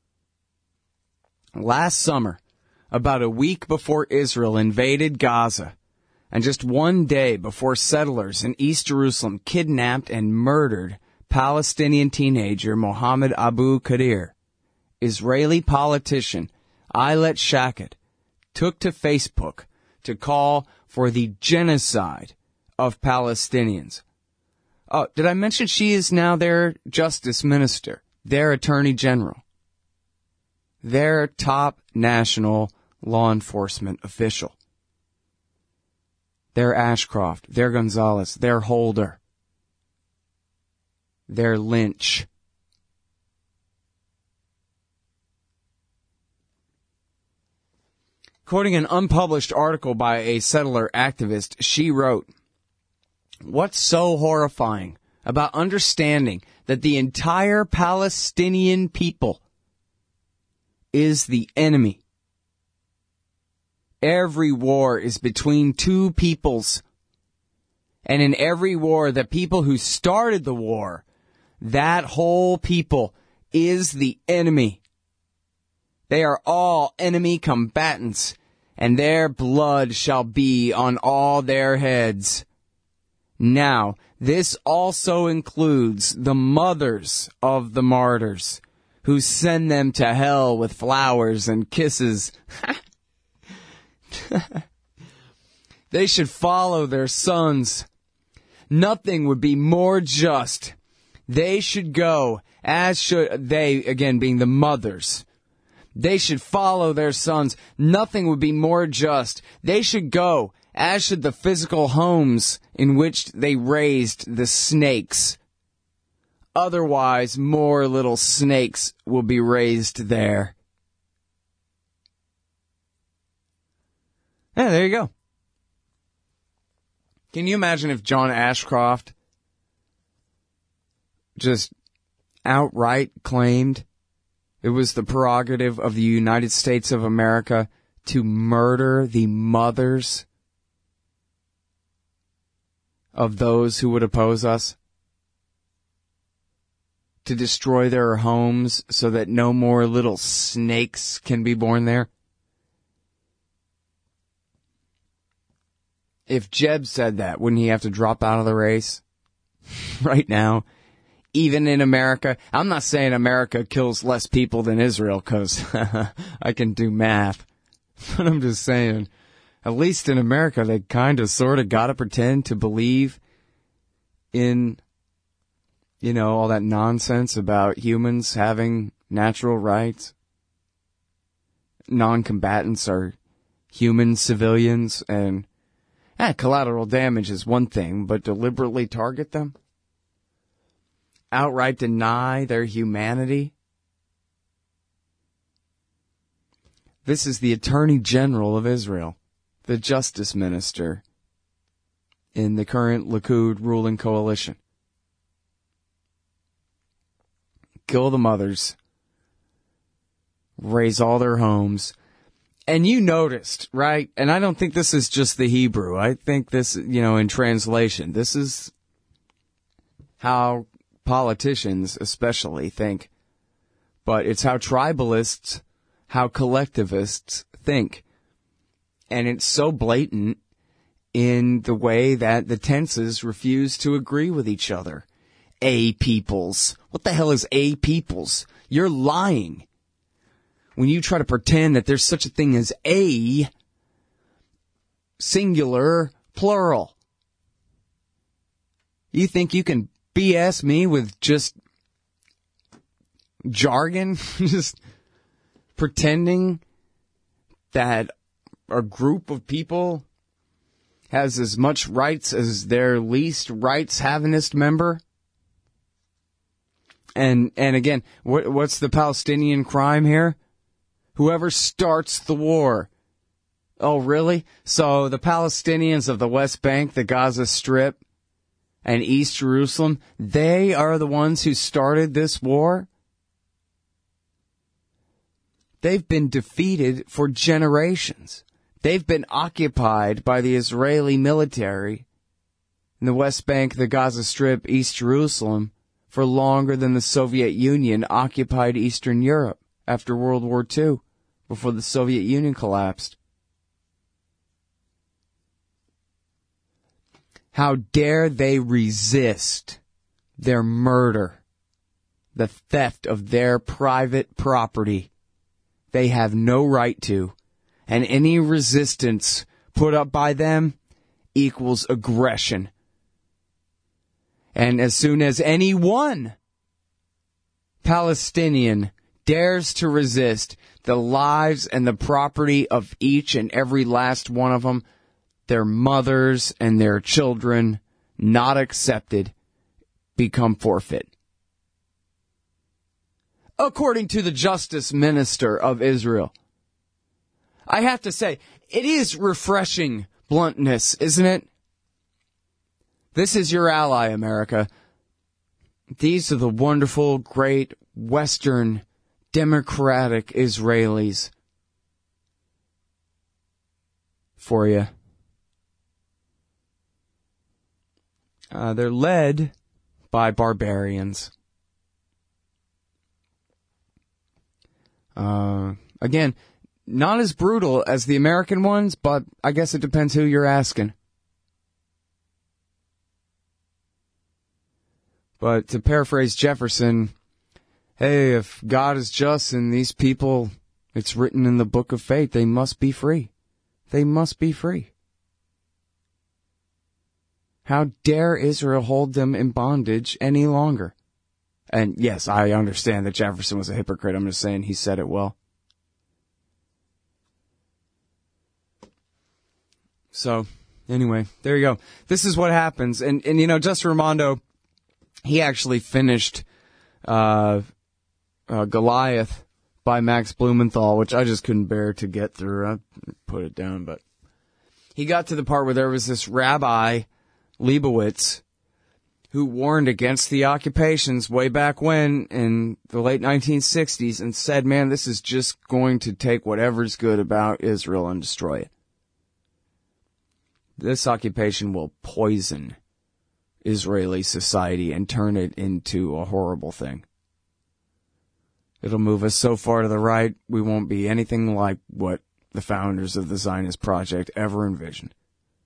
Last summer, about a week before Israel invaded Gaza, and just one day before settlers in East Jerusalem kidnapped and murdered Palestinian teenager Mohammed Abu Qadir, Israeli politician Ayelet Shaked took to Facebook to call for the genocide of Palestinians. Oh, did I mention she is now their justice minister, their attorney general, their top national law enforcement official, their Ashcroft, their Gonzalez, their Holder, their Lynch. Quoting an unpublished article by a settler activist, she wrote, "What's so horrifying about understanding that the entire Palestinian people is the enemy? Every war is between two peoples. And in every war, the people who started the war, that whole people is the enemy. They are all enemy combatants, and their blood shall be on all their heads. Now, this also includes the mothers of the martyrs, who send them to hell with flowers and kisses. They should follow their sons. Nothing would be more just. They should go, as should they, again being the mothers. They should follow their sons. Nothing would be more just. They should go, as should the physical homes in which they raised the snakes. Otherwise, more little snakes will be raised there." Yeah, there you go. Can you imagine if John Ashcroft just outright claimed it was the prerogative of the United States of America to murder the mothers of those who would oppose us? To destroy their homes so that no more little snakes can be born there? If Jeb said that, wouldn't he have to drop out of the race right now? Even in America? I'm not saying America kills less people than Israel, because I can do math. But I'm just saying, at least in America, they kind of sort of got to pretend to believe in, you know, all that nonsense about humans having natural rights. Non-combatants are human civilians, and Eh, collateral damage is one thing, but deliberately target them? Outright deny their humanity? This is the Attorney General of Israel, the Justice Minister in the current Likud ruling coalition. Kill the mothers, raise all their homes. And you noticed, right? And I don't think this is just the Hebrew. I think this, you know, in translation, this is how politicians especially think. But it's how tribalists, how collectivists think. And it's so blatant in the way that the tenses refuse to agree with each other. A peoples. What the hell is a peoples? You're lying when you try to pretend that there's such a thing as a singular plural. You think you can B S me with just jargon? Just pretending that a group of people has as much rights as their least rights havingest member? And and again, what what's the Palestinian crime here? Whoever starts the war. Oh, really? So the Palestinians of the West Bank, the Gaza Strip, and East Jerusalem, they are the ones who started this war? They've been defeated for generations. They've been occupied by the Israeli military in the West Bank, the Gaza Strip, East Jerusalem, for longer than the Soviet Union occupied Eastern Europe after World War Two, before the Soviet Union collapsed. How dare they resist their murder, the theft of their private property they have no right to, and any resistance put up by them equals aggression. And as soon as any one Palestinian dares to resist the lives and the property of each and every last one of them, their mothers and their children, not accepted, become forfeit. According to the Justice Minister of Israel, I have to say, it is refreshing bluntness, isn't it? This is your ally, America. These are the wonderful, great, Western, democratic Israelis for you. Uh, they're led by barbarians. Uh, again, not as brutal as the American ones, but I guess it depends who you're asking. But to paraphrase Jefferson, hey, if God is just and these people, it's written in the book of fate, they must be free. They must be free. How dare Israel hold them in bondage any longer? And yes, I understand that Jefferson was a hypocrite. I'm just saying he said it well. So, anyway, there you go. This is what happens. And, and you know, Justin Raimondo, he actually finished uh, uh, Goliath by Max Blumenthal, which I just couldn't bear to get through. I put it down, but he got to the part where there was this Rabbi Leibowitz who warned against the occupations way back when in the late nineteen sixties and said, man, this is just going to take whatever's good about Israel and destroy it. This occupation will poison Israeli society and turn it into a horrible thing. It'll move us so far to the right, we won't be anything like what the founders of the Zionist Project ever envisioned.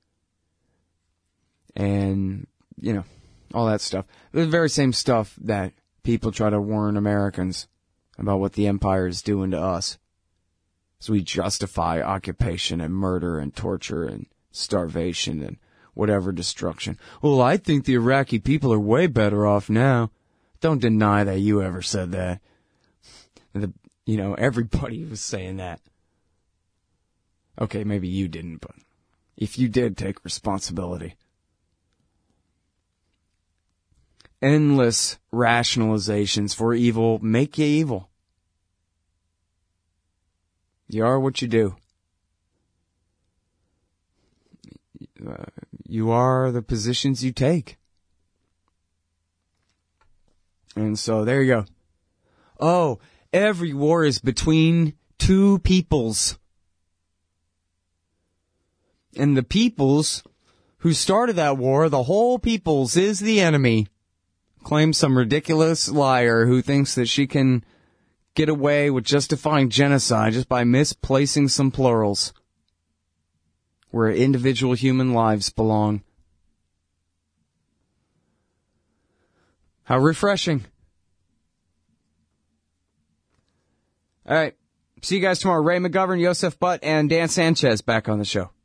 And, you know, all that stuff. The very same stuff that people try to warn Americans about what the empire is doing to us. So we justify occupation and murder and torture and starvation and whatever destruction. Well, I think the Iraqi people are way better off now. Don't deny that you ever said that. The, you know, everybody was saying that. Okay, maybe you didn't, but if you did, take responsibility. Endless rationalizations for evil make you evil. You are what you do. Uh, you are the positions you take. And so there you go. Oh, every war is between two peoples. And the peoples who started that war, the whole peoples is the enemy. Claims some ridiculous liar who thinks that she can get away with justifying genocide just by misplacing some plurals where individual human lives belong. How refreshing. All right. See you guys tomorrow. Ray McGovern, Yosef Butt, and Dan Sanchez back on the show.